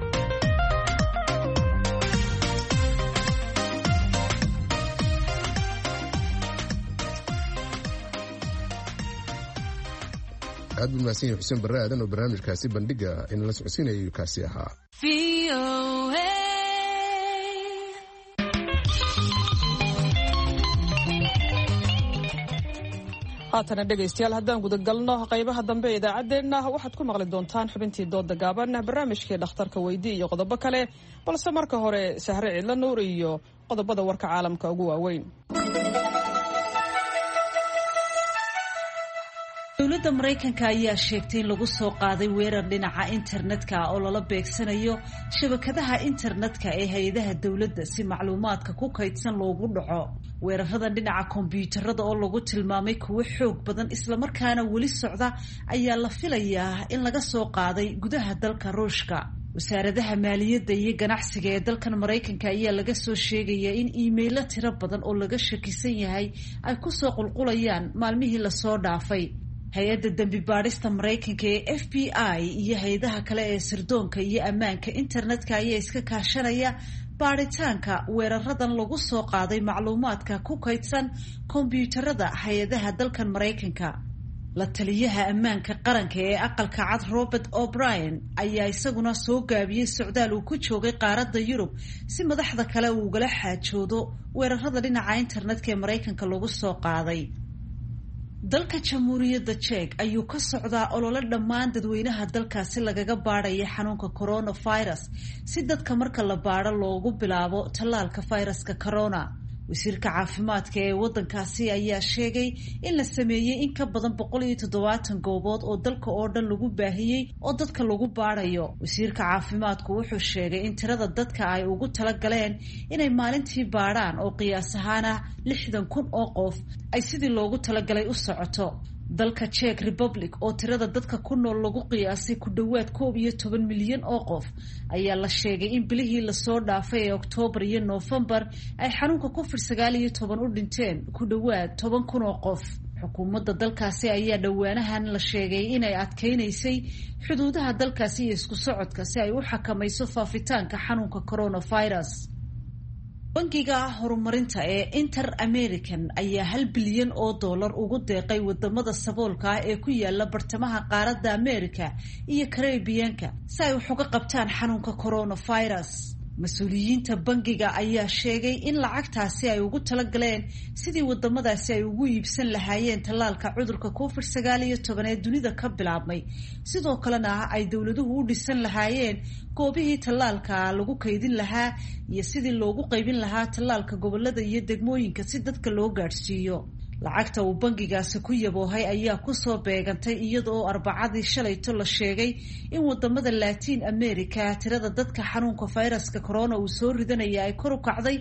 B: aad buu mahadsan yahay xuseen barre aadan oo barnaamijkaasi bandhiga inala socodsiinayay kaasi ahaa.
A: haatana dhegaystayaal haddaan gudagalno qaybaha dambe ee idaacaddeenna waxaad ku maqli doontaan xubintii dooda gaaban, barnaamijkii dhakhtarka weydii iyo qodobo kale, balse marka hore Sahre Cidla Nuur iyo qodobada warka caalamka ugu waaweyn.
E: dowladda Maraykanka ayaa sheegtay in lagu soo qaaday weerar dhinaca internetka oo lala beegsanayo shabakadaha internetka ee hay'adaha dowladda si macluumaadka ku kaydsan loogu dhaco. weerarada dhinaca kombiyuutarada oo lagu tilmaamay kuwo xoog badan isla markaana weli socda ayaa la filayaa in laga soo qaaday gudaha dalka Ruushka. wasaaradaha maaliyadda iyo ganacsiga ee dalkan Maraykanka ayaa laga soo sheegaya in iimaylo tiro badan oo laga shakisan yahay ay ku soo qulqulayaan maalmihii la soo dhaafay. hay-adda dambi baadhista Maraykanka ee FBI iyo hay'adaha kale ee sirdoonka iyo ammaanka internetka ayaa iska kaashanaya baaritaanka weeraradan lagu soo qaaday macluumaadka ku kaydsan kombiyuutarada hay-adaha dalkan Maraykanka. la taliyaha ammaanka qaranka ee aqalka cad Robert O'Brien ayaa isaguna soo gaabiyey socdaal uu ku joogay qaaradda Yurub si madaxda kale uu ugala xaajoodo weerarada dhinaca internetka ee Maraykanka lagu soo qaaday. dalka Jamhuuriyadda Czech ayuu ka socdaa olole dhammaan dadweynaha dalkaasi lagaga baadhaya xanuunka coronavirus si dadka marka la baadho loogu bilaabo tallaalka fayraska corona. wasiirka caafimaadka ee wadankaasi ayaa sheegay in la sameeyey in ka badan 170 goobood oo dalka oo dhan lagu baahiyey oo dadka lagu baadhayo. wasiirka caafimaadku wuxuu sheegay in tirada dadka ay ugu talagaleen inay maalintii baadhaan oo qiyaas ahaan 60,000 oo qof ay sidii loogu talagalay u socoto. dalka Czech Republic oo tirada dadka ku nool lagu qiyaasay ku dhawaad 11 milyan oo qof ayaa la sheegay in bilihii la soo dhaafay ee Oktoobar iyo Noofembar ay xanuunka COVID-19 u dhinteen ku dhawaad 10,000 oo qof. xukuumadda dalkaasi ayaa dhowaanahan la sheegay inay adkeynaysay xuduudaha dalkaasi iyo isku socodka si ay u xakamayso faafitaanka xanuunka coronavirus. bangiga horumarinta ee Inter-American ayaa $1 bilyan ugu deeqay wadamada saboolka ah ee ku yaala bartamaha qaaradda Amerika iyo Caribbean-ka si ay wax uga qabtaan xanuunka coronavirus. mas-uuliyiinta bangiga ayaa sheegay in lacagtaasi ay ugu talagaleen sidii wadamadaasi ay ugu iibsan lahaayeen tallaalka cudurka COVID-19 ee dunida ka bilaabmay, sidoo kalena ay dowladuhu u dhisan lahaayeen goobihii tallaalka lagu kaydin lahaa iyo sidii loogu qaybin lahaa tallaalka gobolada iyo degmooyinka si dadka loo gaadhsiiyo. lacagta uu bangigaasi ku yaboohay ayaa kusoo beegantay iyadoo Arbacadii shalayto la sheegay in wadamada Latin America tirada dadka xanuunka fayraska corona uu soo ridanaya ay kor u kacday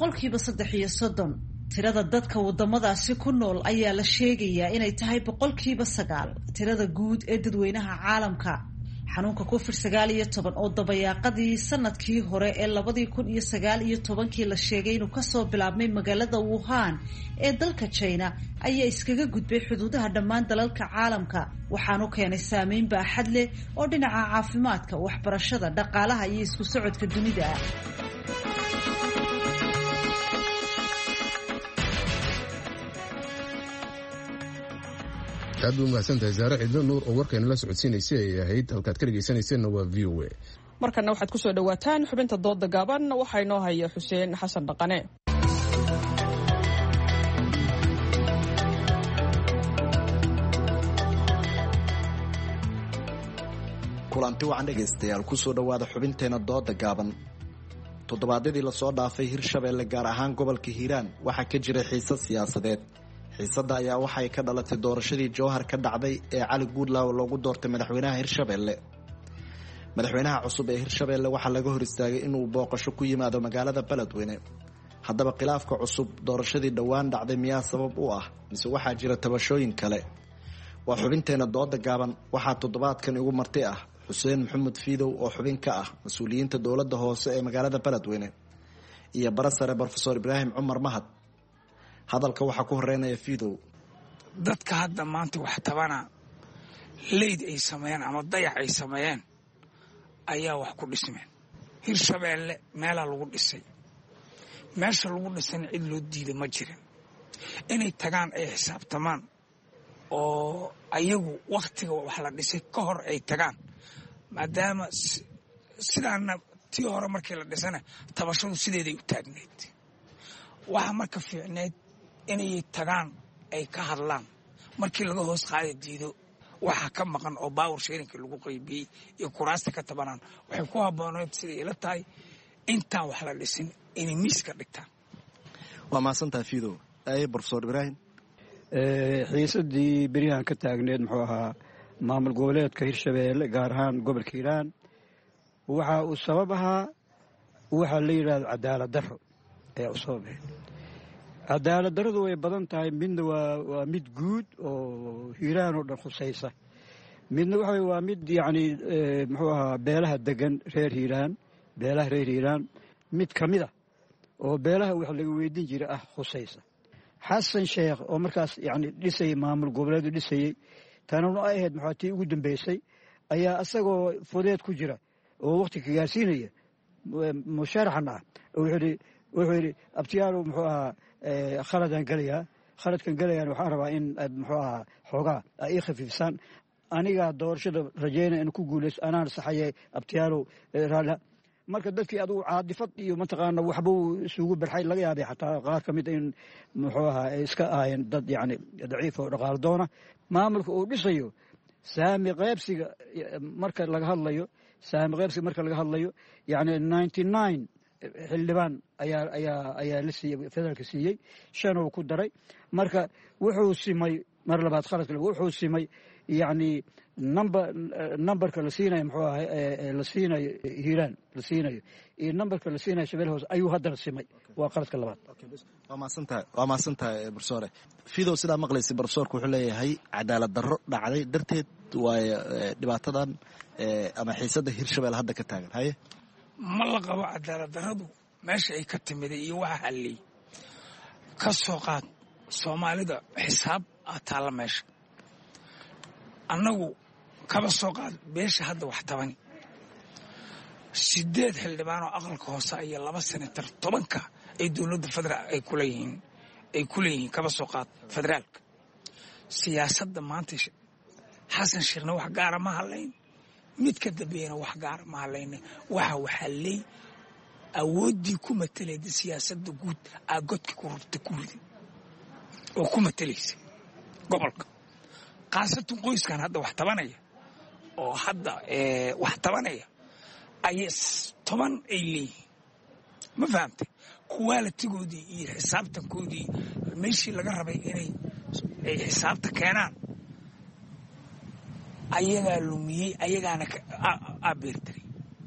E: 330%. tirada dadka wadamadaasi ku nool ayaa la sheegayaa inay tahay 9% tirada guud ee dadweynaha caalamka. xanuunka COVID-19 oo dabayaaqadii sanadkii hore ee 2019 la sheegay inuu kasoo bilaabmay magaalada Wuhan ee dalka China ayaa iskaga gudbay xuduudaha dhammaan dalalka caalamka, waxaanu keenay saameyn baaxad leh oo dhinaca caafimaadka, waxbarashada, dhaqaalaha iyo isku socodka dunida ah.
B: aad buu mahadsantahay Sahre Cidla Nuur oo warkeena la socodsiinaysay ay ahayd halkaad ka dhegaysanayseena waa v o a.
A: markana waxaad ku soo dhawaataan xubinta dooda gaaban, waxaa inoo haya Xuseen Xasan Dhaqane.
R: kulanti wacan dhegaystayaal kusoo dhawaada xubinteena dooda gaaban. toddobaadyadii lasoo dhaafay Hirshabeelle gaar ahaan gobolka Hiiraan waxaa ka jiray xiisad siyaasadeed xiisadda ayaa waxay ka dhalatay doorashadii jowhar ka dhacday ee cali guudlaaw loogu doortay madaxweynaha hirshabeelle. madaxweynaha cusub ee hirshabeelle waxaa laga hor istaagay inuu booqasho ku yimaado magaalada beledweyne. haddaba khilaafka cusub doorashadii dhowaan dhacday miyaa sabab u ah mise waxaa jira tabashooyin kale? waa xubinteena dooda gaaban. waxaa toddobaadkan igu marti ah xuseen maxamed fiidow oo xubin ka ah mas-uuliyiinta dowladda hoose ee magaalada beledweyne iyo bara sare brofesor ibraahim cumar mahad. hadalka waxaa ku horeynaya fiidow.
S: dadka hadda maanta wax tabana leyd ay sameeyeen ama dayax ay sameeyeen ayaa wax ku dhismeen. hirshabeelle meelaa lagu dhisay, meesha lagu dhisana cid loo diiday ma jirin. inay tagaan ay xisaabtamaan oo ayagu wakhtiga wax la dhisay ka hor ay tagaan, maadaama sidaana tii hore markii la dhisana tabashadu sideeday u taagneyd. waxaa marka fiicneyd inay tagaan ay ka hadlaan. markii laga hoos qaada diido waxa ka maqan oo baawar sheerinka lagu qaybiyey iyo kuraasta ka tabanaan, waxay ku habbooneyd siday ila tahay intaan wax la dhisin inay miiska dhigtaan.
R: waa mahadsantaha fiidow. brofesor ibraahim.
T: xiisadii beryahan ka taagneed muxuu ahaa maamul goboleedka hirshabeelle gaar ahaan gobolka hiiraan waxa uu sabab ahaa waxaa la yidhahdo cadaalad darro ayaa u sababayd. cadaalad darradu way badan tahay. midna waa mid guud oo hiiraan oo dhan khusaysa, midna waxa waa mid yacni muxuu ahaa beelaha degan reer hiiraan, beelaha reer hiiraan mid ka mid a oo beelaha wax laga weydiin jiray ah khusaysa. xasan sheekh oo markaas yani dhisayay maamul goboleedu dhisayey, tanuna ay ahayd maxaa tii ugu dambeysay, ayaa isagoo fudeed ku jira oo waqti ka gaarsiinaya musharaxan ah wuxuu yidhi abtiyaalow muxuu ahaa khaladaan gelayaa, khaladkan gelayaan waxaan rabaa in aad muxuu ahaa xoogaa a ii khafiifsaan, anigaa doorashada rajaynaya in ku guulaysto, anaan saxayay abtiyaalow raalla. marka dadkii adugu caadifad iyo mataqaana waxbuu isugu barxay, laga yaabay xataa qaar ka mid in muxuu ahaa ay iska ahaayeen dad yacni daciif oo dhaqaalo doona. maamulka uu dhisayo saami qaybsiga marka laga hadlayo yacni 99 xildhibaan ayaa la siiyey, federaalka siiyey, 5 uu ku daray. marka wuxuu simay mar labaad khaladka wuxuu simay yacni numberka la siinayo muxuu ahay la siinayo hiiraan la siinayo iyo numberka la siinayo shabeelle hoose ayuu haddana simay. waa qaladka labaad.
R: waa mahadsantahay brofesore fiidow. sidaa maqlaysa brofesorku wuxuu leeyahay cadaalad darro dhacday darteed waayo dhibaatadan ama xiisadda hirshabelle hadda ka taagan. haye
S: ma la qabo cadaalad darradu meesha ay ka timiday iyo waxa halliy ka soo qaad. soomaalida xisaab aa taalla meesha. annagu kaba soo qaad beesha hadda wax tabani 8 xildhibaan oo aqalka hoose iyo 2 senatar 10ka ay dowladda federaal ay ku leeyihiin kaba soo qaad federaalka. siyaasadda maanta xasan sheekhna wax gaara ma hadlayn, mid ka dambeeyana wax gaara ma hadlayna. waxaa leey awooddii ku matalayda siyaasadda guud aa godka ku rurta ku riday oo ku matalaysa gobolka, khaasatan qoyskan hadda wax tabanaya oo hadda wax tabanaya ayay 10 ay leeyihiin. ma fahamtay? qualitigoodii iyo xisaabtankoodii meeshii laga rabay inay xisaabta keenaan ayagaa lumiyey, ayagaana abeertiray.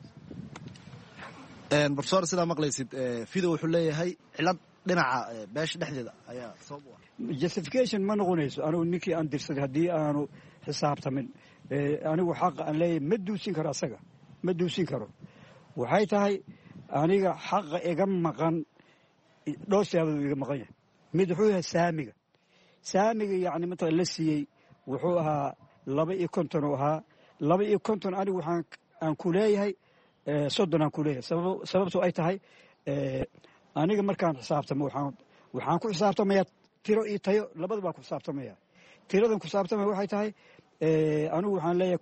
R: brofesor sidaa maqlaysid fiidow wuxuu leeyahay cilad dhinaca beesha dhexdeeda ayaa sabab u ah.
T: justification ma noqonayso. anigu ninkii aan dirsaday haddii aanu xisaabtamin anigu xaqa aan leeyahay ma duusin karo, asaga ma duusin karo. waxay tahay aniga xaqa iga maqan dhowr siyaabood iga maqan yahay. mid wuxuu yahay saamiga yacni matala la siiyey wuxuu ahaa 52 uu ahaa 52. anigu aan ku leeyahay 30 aan ku leeyahay. sababtu ay tahay aniga markaan xisaabtamo waxaan ku xisaabtamayaa tiro iyo tayo labada baa ku xisaabtamaya. tiradan ku xisaabtamaya waxay tahay anigu waxaan leeyahay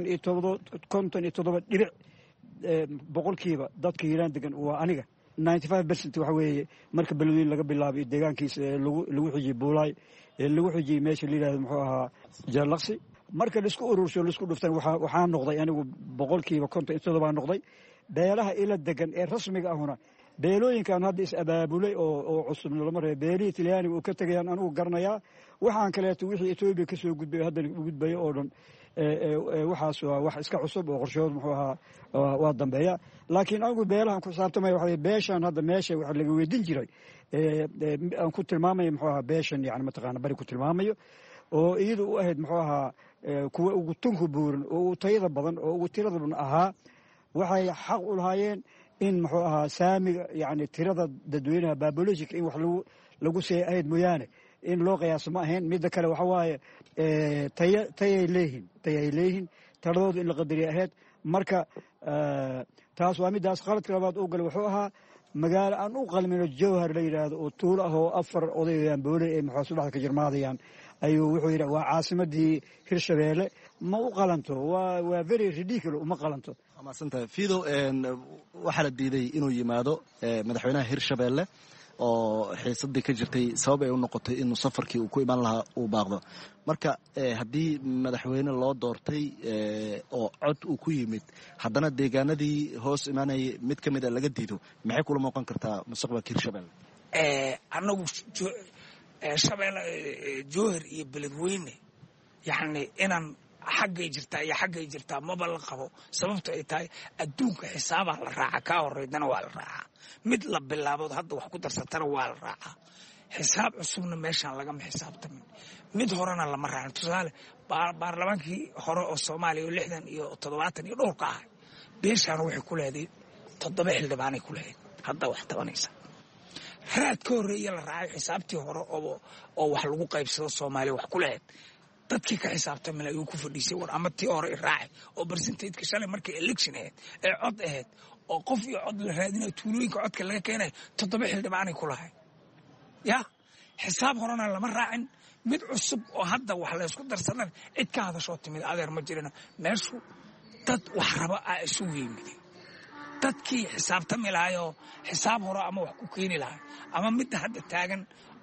T: 57 dhibic boqolkiiba dadka hiiraan degan waa aniga. 95% waxa weeye marka beledweyne laga bilaabay deegaankiisa lagu xijiyey buulaay, lagu xijiyey meesha la yidhahdo muxuu ahaa jaalaqsi. marka laisku urursho laisku dhuftan waxaa noqday anigu boqolkiiba 57 baa noqday. beelaha ila degan ee rasmiga ahuna beelooyinkan hadda is-abaabulay oo cusubna lama reebo beelihii talyaaniga uu ka tegayaan anugu garanayaa waxaan kaleeto wixii etoobiya ka soo gudbay haddana u gudbaya oo dhan waxaas waa wax iska cusub oo qorshahood muxuu ahaa waa dambeeya laakiin anigu beelahan ku xisaabtamaya waxa beeshan hadda meesha waxa laga weydin jiray aan ku tilmaamayo muxuu ahaa beeshan yani mataqaana bari ku tilmaamayo oo iyada u ahayd muxuu ahaa kuwa ugu tunka buuran oo ugu tayada badan oo ugu tirada badan ahaa waxay xaq u lahaayeen in muxuu ahaa saamiga yani tirada dadweynaha babolojika in wax lagu see ahayd mooyaane in loo qiyaaso ma ahayn midda kale waxa waaye tayay leeyihiin taladooda in la qadariya ahayd marka taas waa middaas qaladka labaad u gala wuxuu ahaa magaalo aan u qalmino jowhar la yidhaahdo oo tuulo ah oo 4 odayayaan booley ay maxaa subaxda ka jirmaadayaan ayuu wuxuu yidhi waa caasimadii hirshabeelle ma u qalanto waa very ridiculous uma qalanto
R: maasanta fido waxaa la diiday inuu yimaado madaxweynaha hirshabeelle oo xiisadii ka jirtay sabab ay u noqotay inuu safarkii uu ku imaan lahaa uu baaqdo marka haddii madaxweyne loo doortay oo cod uu ku yimid haddana deegaanadii hoos imaanayay mid ka mid a laga diido maxay kula muuqan kartaa mustaqbalka hirshabeelle
S: annagu shabeelle jowhar iyo beledweyne yacni inaan xaggay jirtaa iyo xaggay jirtaa maba la qabo sababto ay tahay adduunka xisaabaa la raaca kaa horeydana waa la raacaa mid la bilaabood hadda wax ku darsatana waa la raacaa xisaab cusubna meeshaan lagama xisaabtamin mid horena lama raacin tusaale baarlamaankii hore oo soomaaliya oo 60 iyo 70 iyo dhowr ka ahay beeshaan waxay ku leedahay 7 xildhibaanay ku leedahay hadda wax tabanaysa raad ka horeeya la raacay xisaabtii hore oo wax lagu qaybsado soomaaliya wax ku leedahay dadkii ka xisaabtamay ayuu ku fadhiisay war ama tii hore raacay oo percentage-ka shalay markii election ahayd ee cod ahayd oo qof iyo cod la raadinayo tuulooyinka codka laga keenay 7 xildhibaanay ku lahay ya xisaab horena lama raacin mid cusub oo hadda wax la isku darsadan cid ka hadasho timid adeer ma jirina meeshu dad wax raba ay isugu yimid dadkii xisaabtami lahaayoo xisaab hore ama wax ku keeni lahay ama midda hadda taagan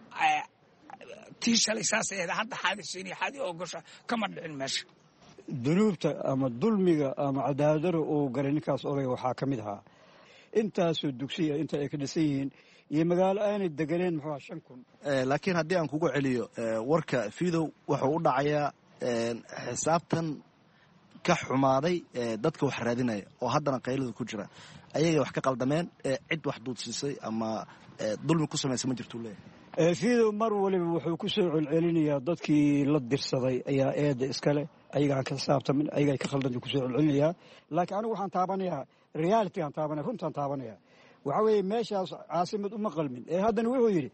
S: tii shalay saasay hadda xaadisiin iyo xaadi ogosha kama dhicin meesha
T: dunuubta ama dulmiga ama cadaadaro uu galay ninkaas odayga waxaa ka mid ahaa intaasoo dugsiya inta ay ka dhisan yihiin iyo magaalo aanay deganeen muxuu 5,000
R: laakiin haddii aan kugu celiyo warka fidow wuxuu u dhacayaa xisaabtan ka xumaaday dadka wax raadinaya oo haddana qaylada ku jira ayagay wax ka qaldameen cid wax duudsiisay ama dulmi ku samaysa ma jirtuu leeyahay
T: fidow mar waliba wuxuu ku soo celcelinayaa dadkii la dirsaday ayaa eedda iskale ayagaan ka xisaabtamin ayagaa ka khaldan ku soo celcelinayaa laakiin anigu waxaan taabanayaa reality aan taabanaya runtaan taabanaya waxa weeye meeshaas caasimad uma qalmin haddana wuxuu yidhi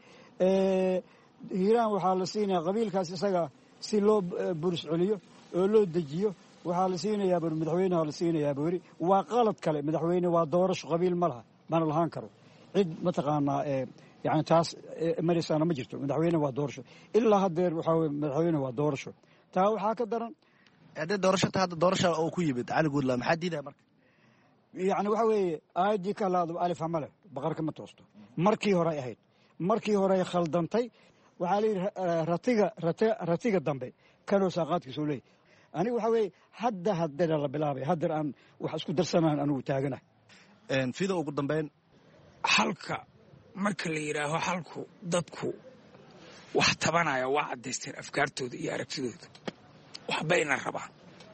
T: hiiraan waxaa la siinayaa qabiilkaas isaga si loo buris celiyo oo loo dejiyo waxaa la siinayaa bur madaxweynaha la siinayaa buri waa qalad kale madaxweyne waa doorasho qabiil ma laha mana lahaan karo cid mataqaanaa yani taas marisaana ma jirto madaxweyne waa doorasho ilaa hadeer waxaa weye madaxweyne waa doorasho taa waxaa ka daran
R: haddee doorashata hadda doorasha oo ku yimid cali guudla maxaa diidaya marka
T: yani waxa weeye aayadii ka laado alif hamale baqarka ma toosto markii hore ahayd markii hore khaldantay waxaa layidhi ratiga dambe kanoo saaqaadkiisuu leeyahy aniga waxaa weeye hadda hadeera la bilaabay hadeer aan wax isku darsanaan anigu taaganahay
R: fido ugu dambeyn
S: halka marka la yidhaaho halku dadku wax tabanaya waa caddaysteen afkaartooda iyo aragtidooda waxbayna rabaan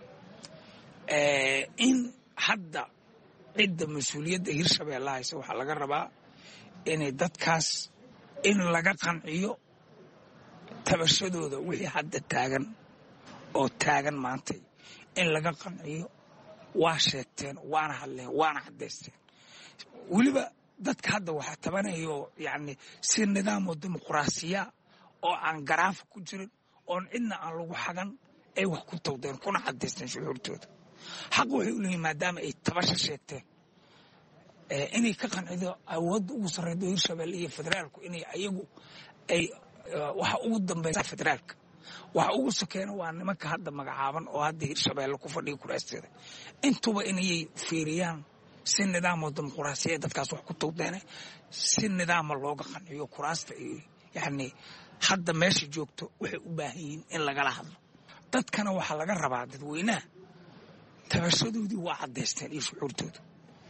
S: in hadda cidda mas-uuliyadda hirshabeelle haysa waxaa laga rabaa inay dadkaas in laga qanciyo tabashadooda wixii hadda taagan oo taagan maantay in laga qanciyo waa sheegteen waana hadleen waana caddaysteen weliba dadka hadda waxaa tabanayo yacni si nidaam oo dimuqraasiya oo aan garaafa ku jirin oon cidna aan lagu xagan ay wax ku tawdeen kuna caddaysteen shucuurtooda xaq waxay u leeyihin maadaama ay tabasha sheegteen inay ka qancido awoodda ugu sarreydo hirshabeelle iyo federaalku inay ayagu ay waxa ugu dambaysa federaalka waxa ugu sokeena waa nimanka hadda magacaaban oo hadda hirshabeelle ku fadhiya kuraasteeda intuba inayay fiiriyaan si nidaamo dimuqraasiya dadkaas wax ku tawdeene si nidaama looga qanciyo kuraasta iyo yacni hadda meesha joogto waxay u baahan yihiin in lagala hadlo dadkana waxaa laga rabaa dadweynaha tabashadoodii waa caddaysteen iyo shucuurtooda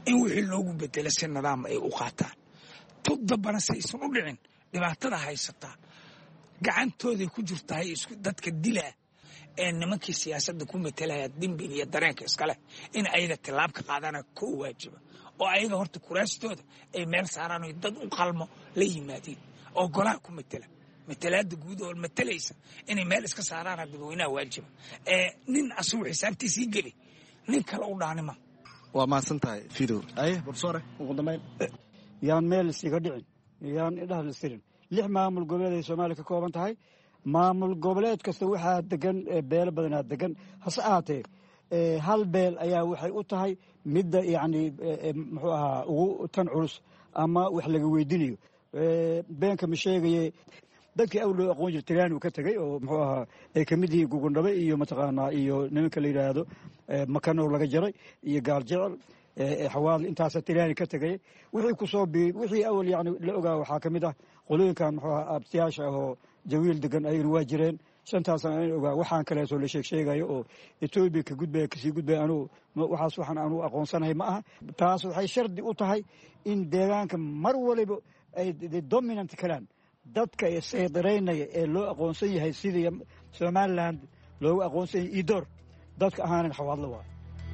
S: in wixii loogu bedelo si nidaam ay u qaataan todobana si aysan u dhicin dhibaatada haysataa gacantooday ku jirtahay dadka dilaa ee nimankii siyaasadda ku metelaya dembiga iyo dareenka iskaleh in ayaga tilaab ka qaadana koo waajiba oo ayaga horta kuraastooda ay meel saaraan oo dad u qalmo la yimaadeen oo golaha ku metela matalaada guud oo matalaysa inay meel iska saaraan dadweynaha waajiba nin asugu xisaabtiisii geli nin kale u dhaanima
R: waa mahadsan tahay fidow bursore ugu dambayn
T: yaan meel isiga dhicin yaan idhaha istirin 6 maamul goboleed ay Soomaaliya ka kooban tahay maamul goboleed kasta waxaa degan beelo badanaa degan hase ahaatee hal beel ayaa waxay u tahay midda yacni muxuu ahaa ugu tan culus ama wax laga weydiinayo beenka ma sheegaye dadkii awl loo aqoon jiray Tiraan uu ka tagay oo muxuu ahaa ay ka mid yihiin Gugundhabe iyo mataqaanaa iyo nimanka la yiraahdo Makano laga jaray iyo Gaal Jecel xawaal intaas Tiraan ka tagay wixii ku soo wixii awl yacni la ogaa waxaa ka mid ah qolooyinkan muxuu ahaa abtiyaasha oo jawiil degan aynu waa jireen shantaas aan ogaa waxaan kale soo la sheegayo oo Ethiopia ka gudbay kasii gudbay anu waxaas waxaan aanu aqoonsanahay ma aha taas waxay shardi u tahay in deegaanka mar waliba ay dominant kalaan dadka ay saydareynaya ee loo aqoonsan yahay sidii Somaliland loogu aqoonsan yahay idor dadka ahaanan xawaadlo waa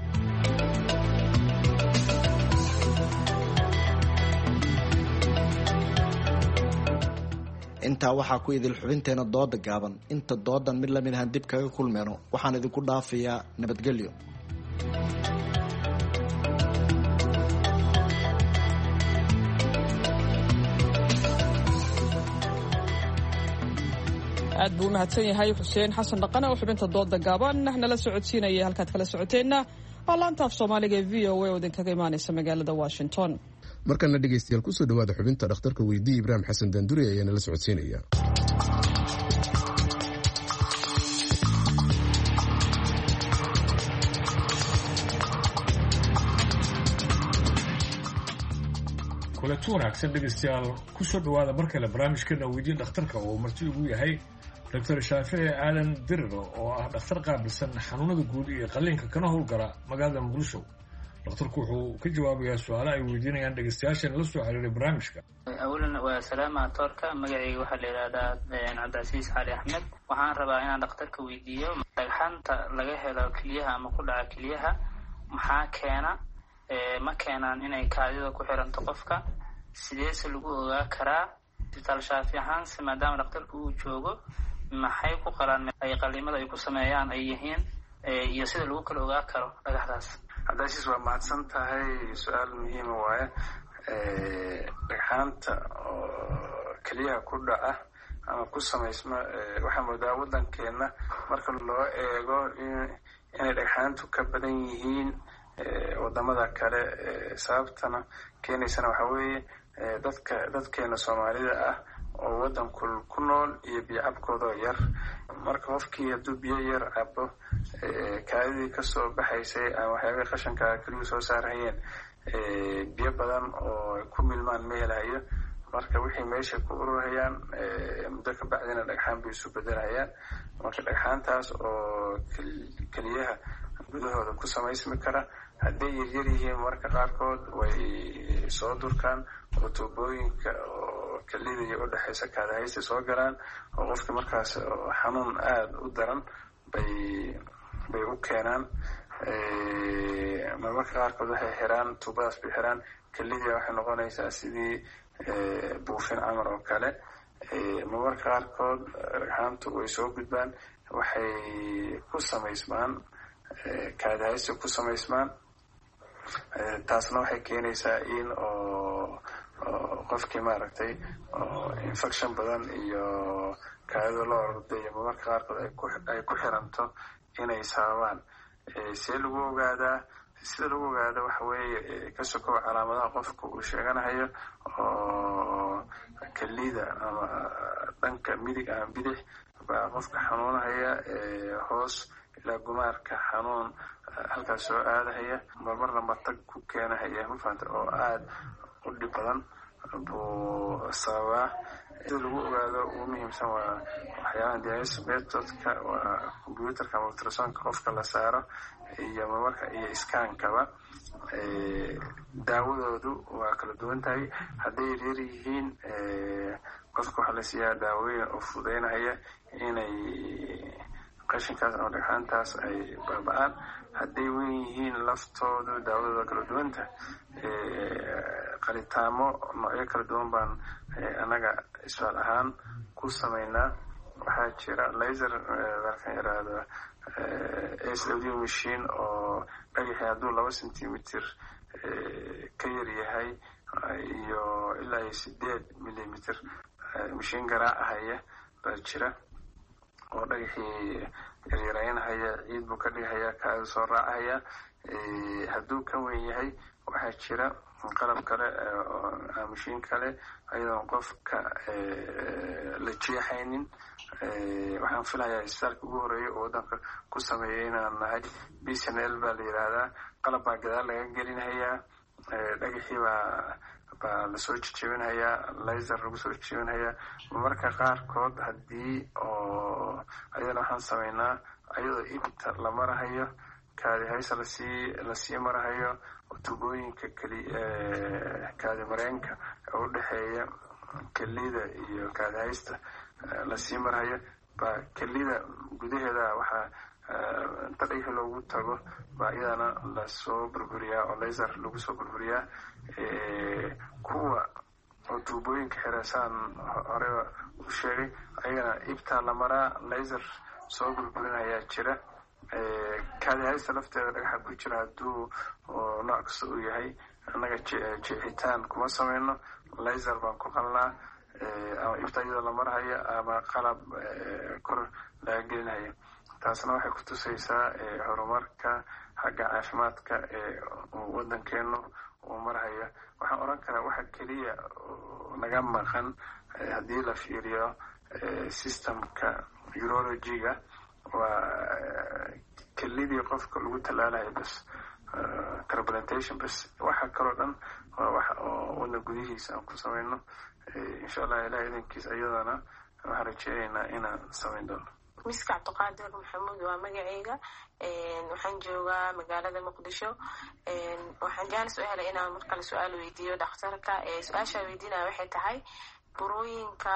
R: intaa waxaa ku idil xubinteena dooda gaaban inta doodan mid lamid ahaan dib kaga kulmeyno waxaan idinku dhaafayaa nabadgelyo
A: aad buu mahadsan yahay xuseen xasan dhaqane oo xubinta dooda gaaban nala socodsiinaya halkaad kala socoteenna waa laanta af Soomaaliga ee VOA oo idinkaga imaanaysa magaalada Washington
B: markana dhegeystayaal kusoo dhawaada xubinta dhakhtarka weydii Ibraahim Xasan Danduri ayaa nala socodsiinaya
U: kulanti wanaagsan dhegeystayaal kusoo dhawaada mar kale barnaamijkeena weydii dhakhtarka oo marti ugu yahay Dr. Shaafici Aadan Dirir oo ah dhakhtar qaabilsan xanuunada guud iyo qalliinka kana howlgala magaalada Muqdisho dhakhtarku wuxuu ka jawaabayaa su'aalo ay weydiinayaan dhegeystayaashan la soo xiriiray barnaamijka
V: awalan waa salaama toorka magacayga waxaa la yiraahdaa Cabdicasiis Xali Axmed waxaan rabaa inaan dhakhtarka weydiiyo dhagxanta laga helo kaliyaha ama ku dhaca kaliyaha maxaa keena ma keenaan inay kaadida ku xiranto qofka sideese lagu ogaa karaa isbitaal Shaafici ahaan maadaama dhakhtarku uu joogo maxay ku qalaan ay qaliimada ay ku sameeyaan ay yihiin iyo sida lagu kala ogaa karo dhagaxdaas
W: Cabdicasiis waa mahadsan tahay su'aal muhiim waaye dhagxaanta kaliyaha ku dhaca ama ku sameysma waxaa moodaa wadankeena marka loo eego inay dhagxaantu ka badan yihiin wadamada kale sababtana keenaysana waxa weeye dadkeena Soomaalida ah oo wadanku ku nool iyo biyacabkooda yar marka qofkii hadduu biyo yar cabo kaadidii kasoo baxaysay ama waxyaabihii qashanka kaliyu soo saarayeen biyo badan oo ku milmaan ma helayo marka wixii meesha ku ururayaan muddo ka bacdina dhagxaan bay isu bedelayaan marka dhagxaantaas oo keliyaha gudahooda ku samaysmi kara hadday yaryar yihiin marka qaarkood way soo durkaan oo tuubooyinka oo kelida iyo udhexaysa kaadahaysta soo galaan oo qofka markaas xanuun aada u daran bay u keenaan marmarka qaarkood waxay xiraan tuubadaas bay xiraan kelidii waxay noqonaysaa sidii buufin camar oo kale marmarka qaarkood dhagxaantu way soo gudbaan waxay ku samaysmaan kaadahaysta ku samaysmaan taasna waxay keenaysaa in oo qofkii maaragtay infection badan iyo kaadida loo orday iyo marmarka qaarkood ay ku xiranto inay sababaan see lagu ogaadaa sida lagu ogaado waxa weeye ka sokow calaamadaha qofka uu sheeganayo oo kelida ama dhanka midig ama bidix baa qofka xanuunahaya hoos ilaa gumaarka xanuun halkaas soo aadahaya marmarna matag ku keenahaya mafahanta oo aada u dhib badan buu sababaa sida lagu ogaado ugu muhiimsan waa waxyaabaha dialysis methodka waa computerka ama ultrasonka qofka la saaro iyo marmarka iyo iskaankaba daawadoodu waa kala duwan tahay. hadday yaryar yihiin qofka waxaa la siiyaa daawooyin oo fududeynaya inay qashinkaas ama dhagxaantaas ay baaba-aan. hadday weyn yihiin laftoodu daawadooda kala duwanta qalitaamo noocyo kala duwan baan annaga isbaal ahaan ku samaynaa. waxaa jira laser markaan yaraahdo SW machine oo dhagaxii hadduu 2 centimeter ka yar yahay iyo ilaa 8 millimeter mashiin garaacahaya baa jira oo dhagaxii yaryaraynahaya, ciid buu ka dhigahaya, kaada soo raacahaya. hadduu ka weyn yahay waxaa jira qalab kale oo mashiin kale ayadoon qofka la jeexaynin. waxaan filayaa isbitaalka ugu horeeya oo waddanka ku sameeyay inaan nahay. BSNL baa la yidhaahdaa. qalab baa gadaal laga gelinhayaa, dhagaxii baa lasoo jejebinhayaa, laser lagu soo jejebinhayaa. marka qaarkood haddii oo ayadana waxaan samaynaa ayadoo ibta la marahayo, kaadi haysa lasii marahayo, tubooyinka kaadi mareenka oo udhexeeya kelida iyo kaadi haysta lasii marahayo baa kelida gudaheeda waxaa inta dhagaxii loogu tago baa iyadana lasoo burburiyaa oo laser lagu soo burburiyaa. kuwa oo tuubooyinka xirasaan horeba u sheegay ayagana ibtaa la maraa, laser soo burburinayaa jira. kaadi haysta lafteeda dhagaxa ku jira hadduu nooc kasta uu yahay annaga jeexitaan kuma samayno, laser baan ku qalnaa ama ibta iyadoo la marhaya ama qalab kor laga gelinaya. taasna waxay ku tusaysaa horumarka xagga caafimaadka ee waddankeenu uu marhaya. waxaan oran karaa waxa keliya naga maqan haddii la fiiriyo systemka urology-ga waa kelidii qofka lagu tallaalayo bas, transplantation bas. waxa kaloo dhan waa wax oo waddan gudihiisa aan ku samayno. insha allah ilaah idankiis ayadana waxaan rajeynaynaa inaan samayn doono.
C: miska cabdiqaadir maxamuud waa magacayga. waxaan joogaa magaalada muqdisho. waxaan jaanis u helay inaan mar kale su-aal weydiiyo dhakhtarka. su-aashaa weydiinaya waxay tahay burooyinka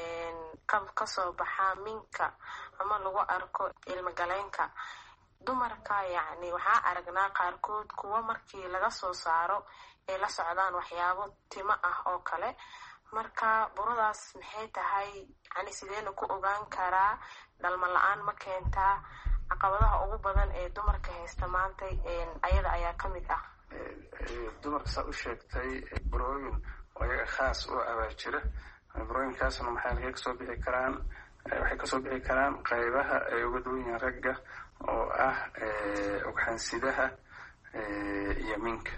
C: kasoo baxa minka ama lagu arko ilmagaleenka dumarka, yacni waxaa aragnaa qaarkood kuwa markii laga soo saaro ay la socdaan waxyaabo timo ah oo kale. marka buradaas maxay tahay, yani sideena ku ogaan karaa? dhalmo la-aan ma keentaa? caqabadaha ugu badan ee dumarka haysta maanta ayada ayaa ka mid ah.
W: dumarka saa u sheegtay burooyin oo iyaga khaas u abaa jira. burooyinkaasna maxay kasoo bixi karaan? waxay kasoo bixi karaan qaybaha ay uga duwan yihiin ragga oo ah ugxansidaha iyo minka.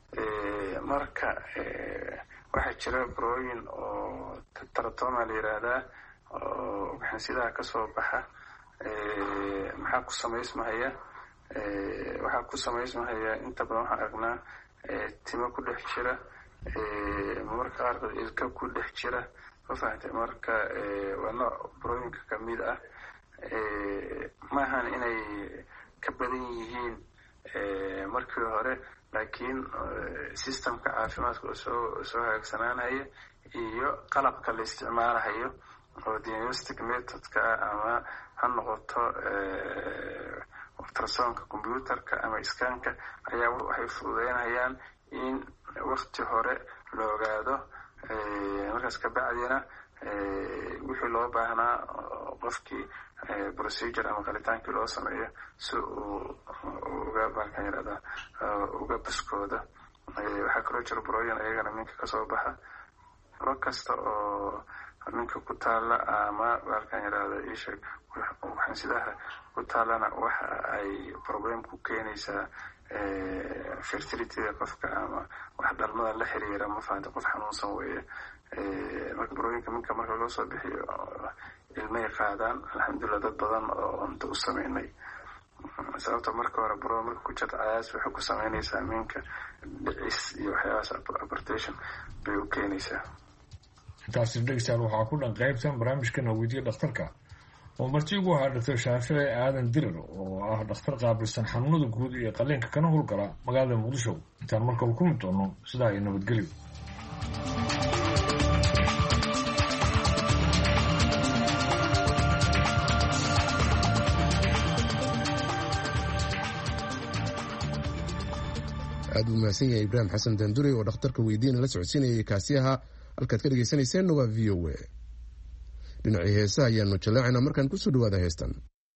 W: marka waxaa jira burooyin oo teratoma la yiraahdaa oo ugxansidaha kasoo baxa. maxaa ku samaysmahaya? waxaa ku samaysmahaya inta badan waxaan aragnaa timo ku dhex jira, marka qaarkood ilka ku dhex jira. ma fahamtay? marka waa nooc burooyinka kamid ah. maahan inay ka badan yihiin markii hore, laakiin systemka caafimaadka oo soo hagaagsanaanaya iyo qalabka la isticmaalahayo oo diagnostic methodka ama ha noqoto ultrasonka computerka ama iskaanka ayaa waxay fududeynayaan in wakti hore la ogaado. markaas kabacdina wixii loo baahnaa qofkii procedure ama qalitaankii loo sameeyo si uu uga baskooda. waxaa kaloo jira burooyin ayagana minka kasoo baxa. buro kasta oo minka ku taala ama baalkan yidhaahda isheeg ugxansidaha ku taalana waxa ay problem ku keenaysaa fertilityda qofka ama wax dhalmada la xiriira. ma fahanta? qof xanuunsan weeye. marka burooyinka minka marka loo soo bixiyo ilmay qaadaan. alxamdulilah dad badan oo inta u sameynay. sababta marka hore burada marka ku jirta cayaas waxay ku sameynaysaa minka dhicis iyo waxyaabahaas abortation bay u keenaysaa.
U: intaasi dhegeystayaal waxaa ku dhan qaybtan barnaamijkana weydiiya dhakhtarka oo marti ugu ahaa Dr. Shaafici Aadan Dirir oo ah dhakhtar qaabilsan xanuunada guud iyo qalliinka kana howlgala magaalada Muqdisho. Intaan markale ku mid doono sidaa ay nabadgelyo.
B: aad u mahadsan yahay Ibraahim Xasan Dandure oo dhakhtarka weydiina la socodsiinayay kaasiyaha halkaad ka dhegeysaneyseen waa VOA. dhinacii heesaha ayaanu jaleecana markaan kusoo dhawaada heestan.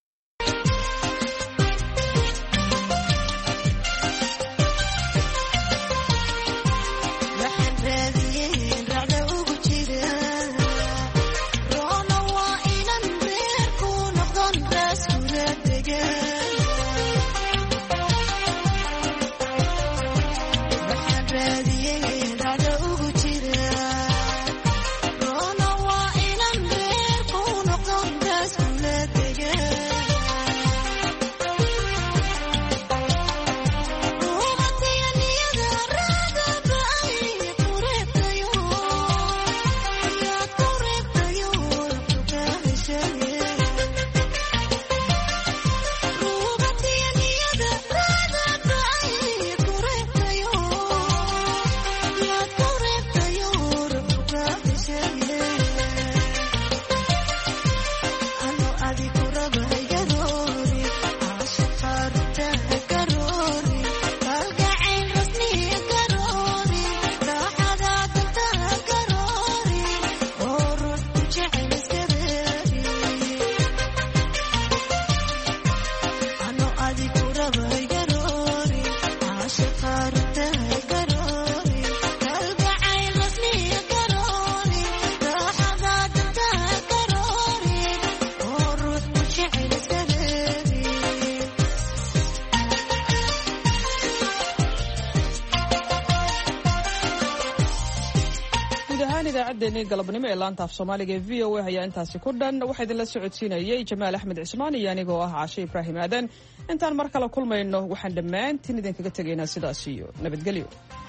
A: idaacaddeenii galabnimo ee laanta af soomaaliga ee v o a ayaa intaasi ku dhan waxaa idinla socodsiinayay Jamaal Axmed Cismaan iyo anigoo ah Caashe Ibraahim Aadan. intaan mar kale kulmayno waxaan dhammaantiin idinkaga tegaynaa sidaas iyo nabadgelyo.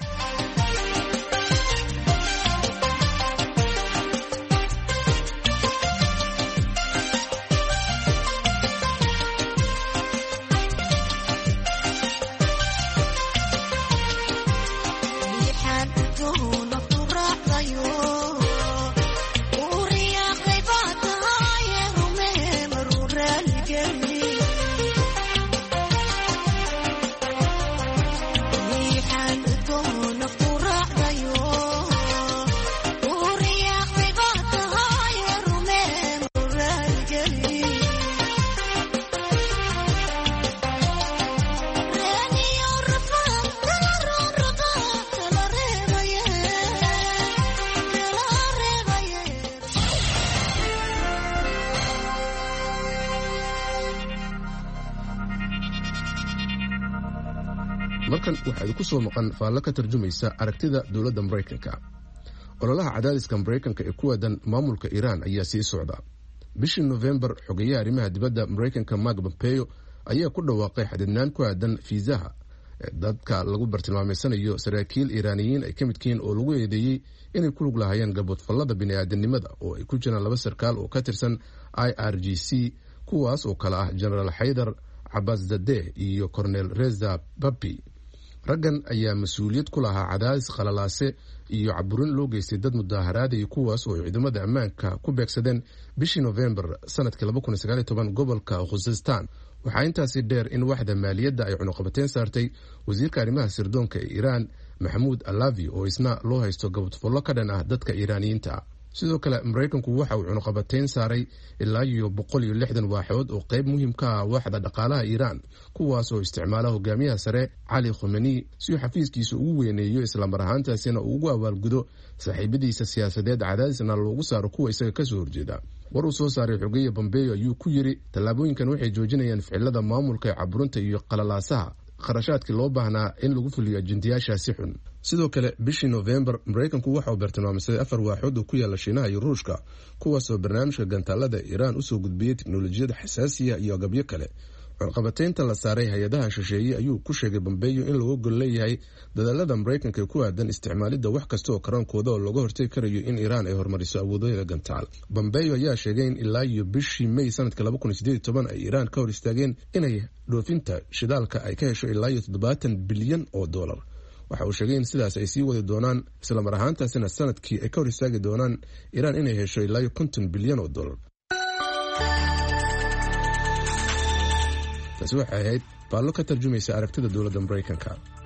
B: markan waxaa ku soo maqan faallo ka tarjumaysa aragtida dowladda Mareykanka. ololaha cadaadiska Mareykanka ee ku aadan maamulka Iran ayaa sii socda. bishii November xogeyaha arrimaha dibadda Mareykanka Mike Pompeo ayaa ku dhawaaqay xadidnaan ku aadan fiisaha dadka lagu bartilmaameysanayo saraakiil Iiraaniyiin ay ka midkiin oo lagu eedeeyay inay ku lug lahaayeen gabadfallada bini'aadanimada oo ay ku jiraan 2 sarkaal oo ka tirsan IRGC kuwaas oo kala ah General Haydar Abbaszadeh iyo Colonel Reza Papi. raggan ayaa mas-uuliyad ku lahaa cadaadis qalalaase iyo caburin loo geystay dad mudaaharaadaya kuwaas oo ciidamada ammaanka ku beegsadeen bishii November sanadkii 2019 gobolka Khuzestan. waxaa intaasi dheer in waxda maaliyadda ay cunuqabateen saartay wasiirka arrimaha sirdoonka ee Iran Mahmoud Alavi oo isna loo haysto gabadfallo ka dhan ah dadka Iiraaniyiinta. sidoo kale Mareykanku waxa uu cunuqabateen saaray ilaa 160 waaxood oo qayb muhiim ka ah waxda dhaqaalaha Iran kuwaas oo isticmaala hogaamiyaha sare Ali Khamenei si uu xafiiskiisa ugu weyneeyo isla mar ahaantaasina uu ugu abaalgudo saaxiibadiisa siyaasadeed cadaadisna loogu saaro kuwa isaga ka soo horjeeda. war uu soo saaray xogeeye Pompeo ayuu ku yiri tallaabooyinkan waxay joojinayaan ficilada maamulka ee caburunta iyo qalalaasaha qarashaadkii loo baahnaa in lagu fuliyo ajendayaashaasi xun. sidoo kale bishii November Mareykanku waxa uu bartilmaamay 4 waaxood oo ku yaala Shiinaha iyo Ruushka kuwaas oo barnaamijka gantaalada Iran u soo gudbiyay tiknoolajiyada xasaasiya iyo agabyo kale cunqabataynta la saaray hay-adaha shisheeye ayuu ku sheegay Pompeo in lagu gol leeyahay dadaalada Mareykanka ee ku aadan isticmaalidda wax kasta oo karaankooda oo laga hortagi karayo in Iran ay horumariso awoodeeda gantaal. Pompeo ayaa sheegay in ilaa iyo bishii May sanadka 2018 ay Iran ka hor istaageen inay dhoofinta shidaalka ay ka hesho ilaa iyo $70 bilyan. waxa uu sheegay in sidaas ay sii wadi doonaan isla mar ahaantaasina sanadkii ay ka hor istaagi doonaan Iran inay hesho ilaa iyo $50 bilyan. taasi waxay ahayd baallo ka tarjumaysa aragtida dowladda Mareykanka.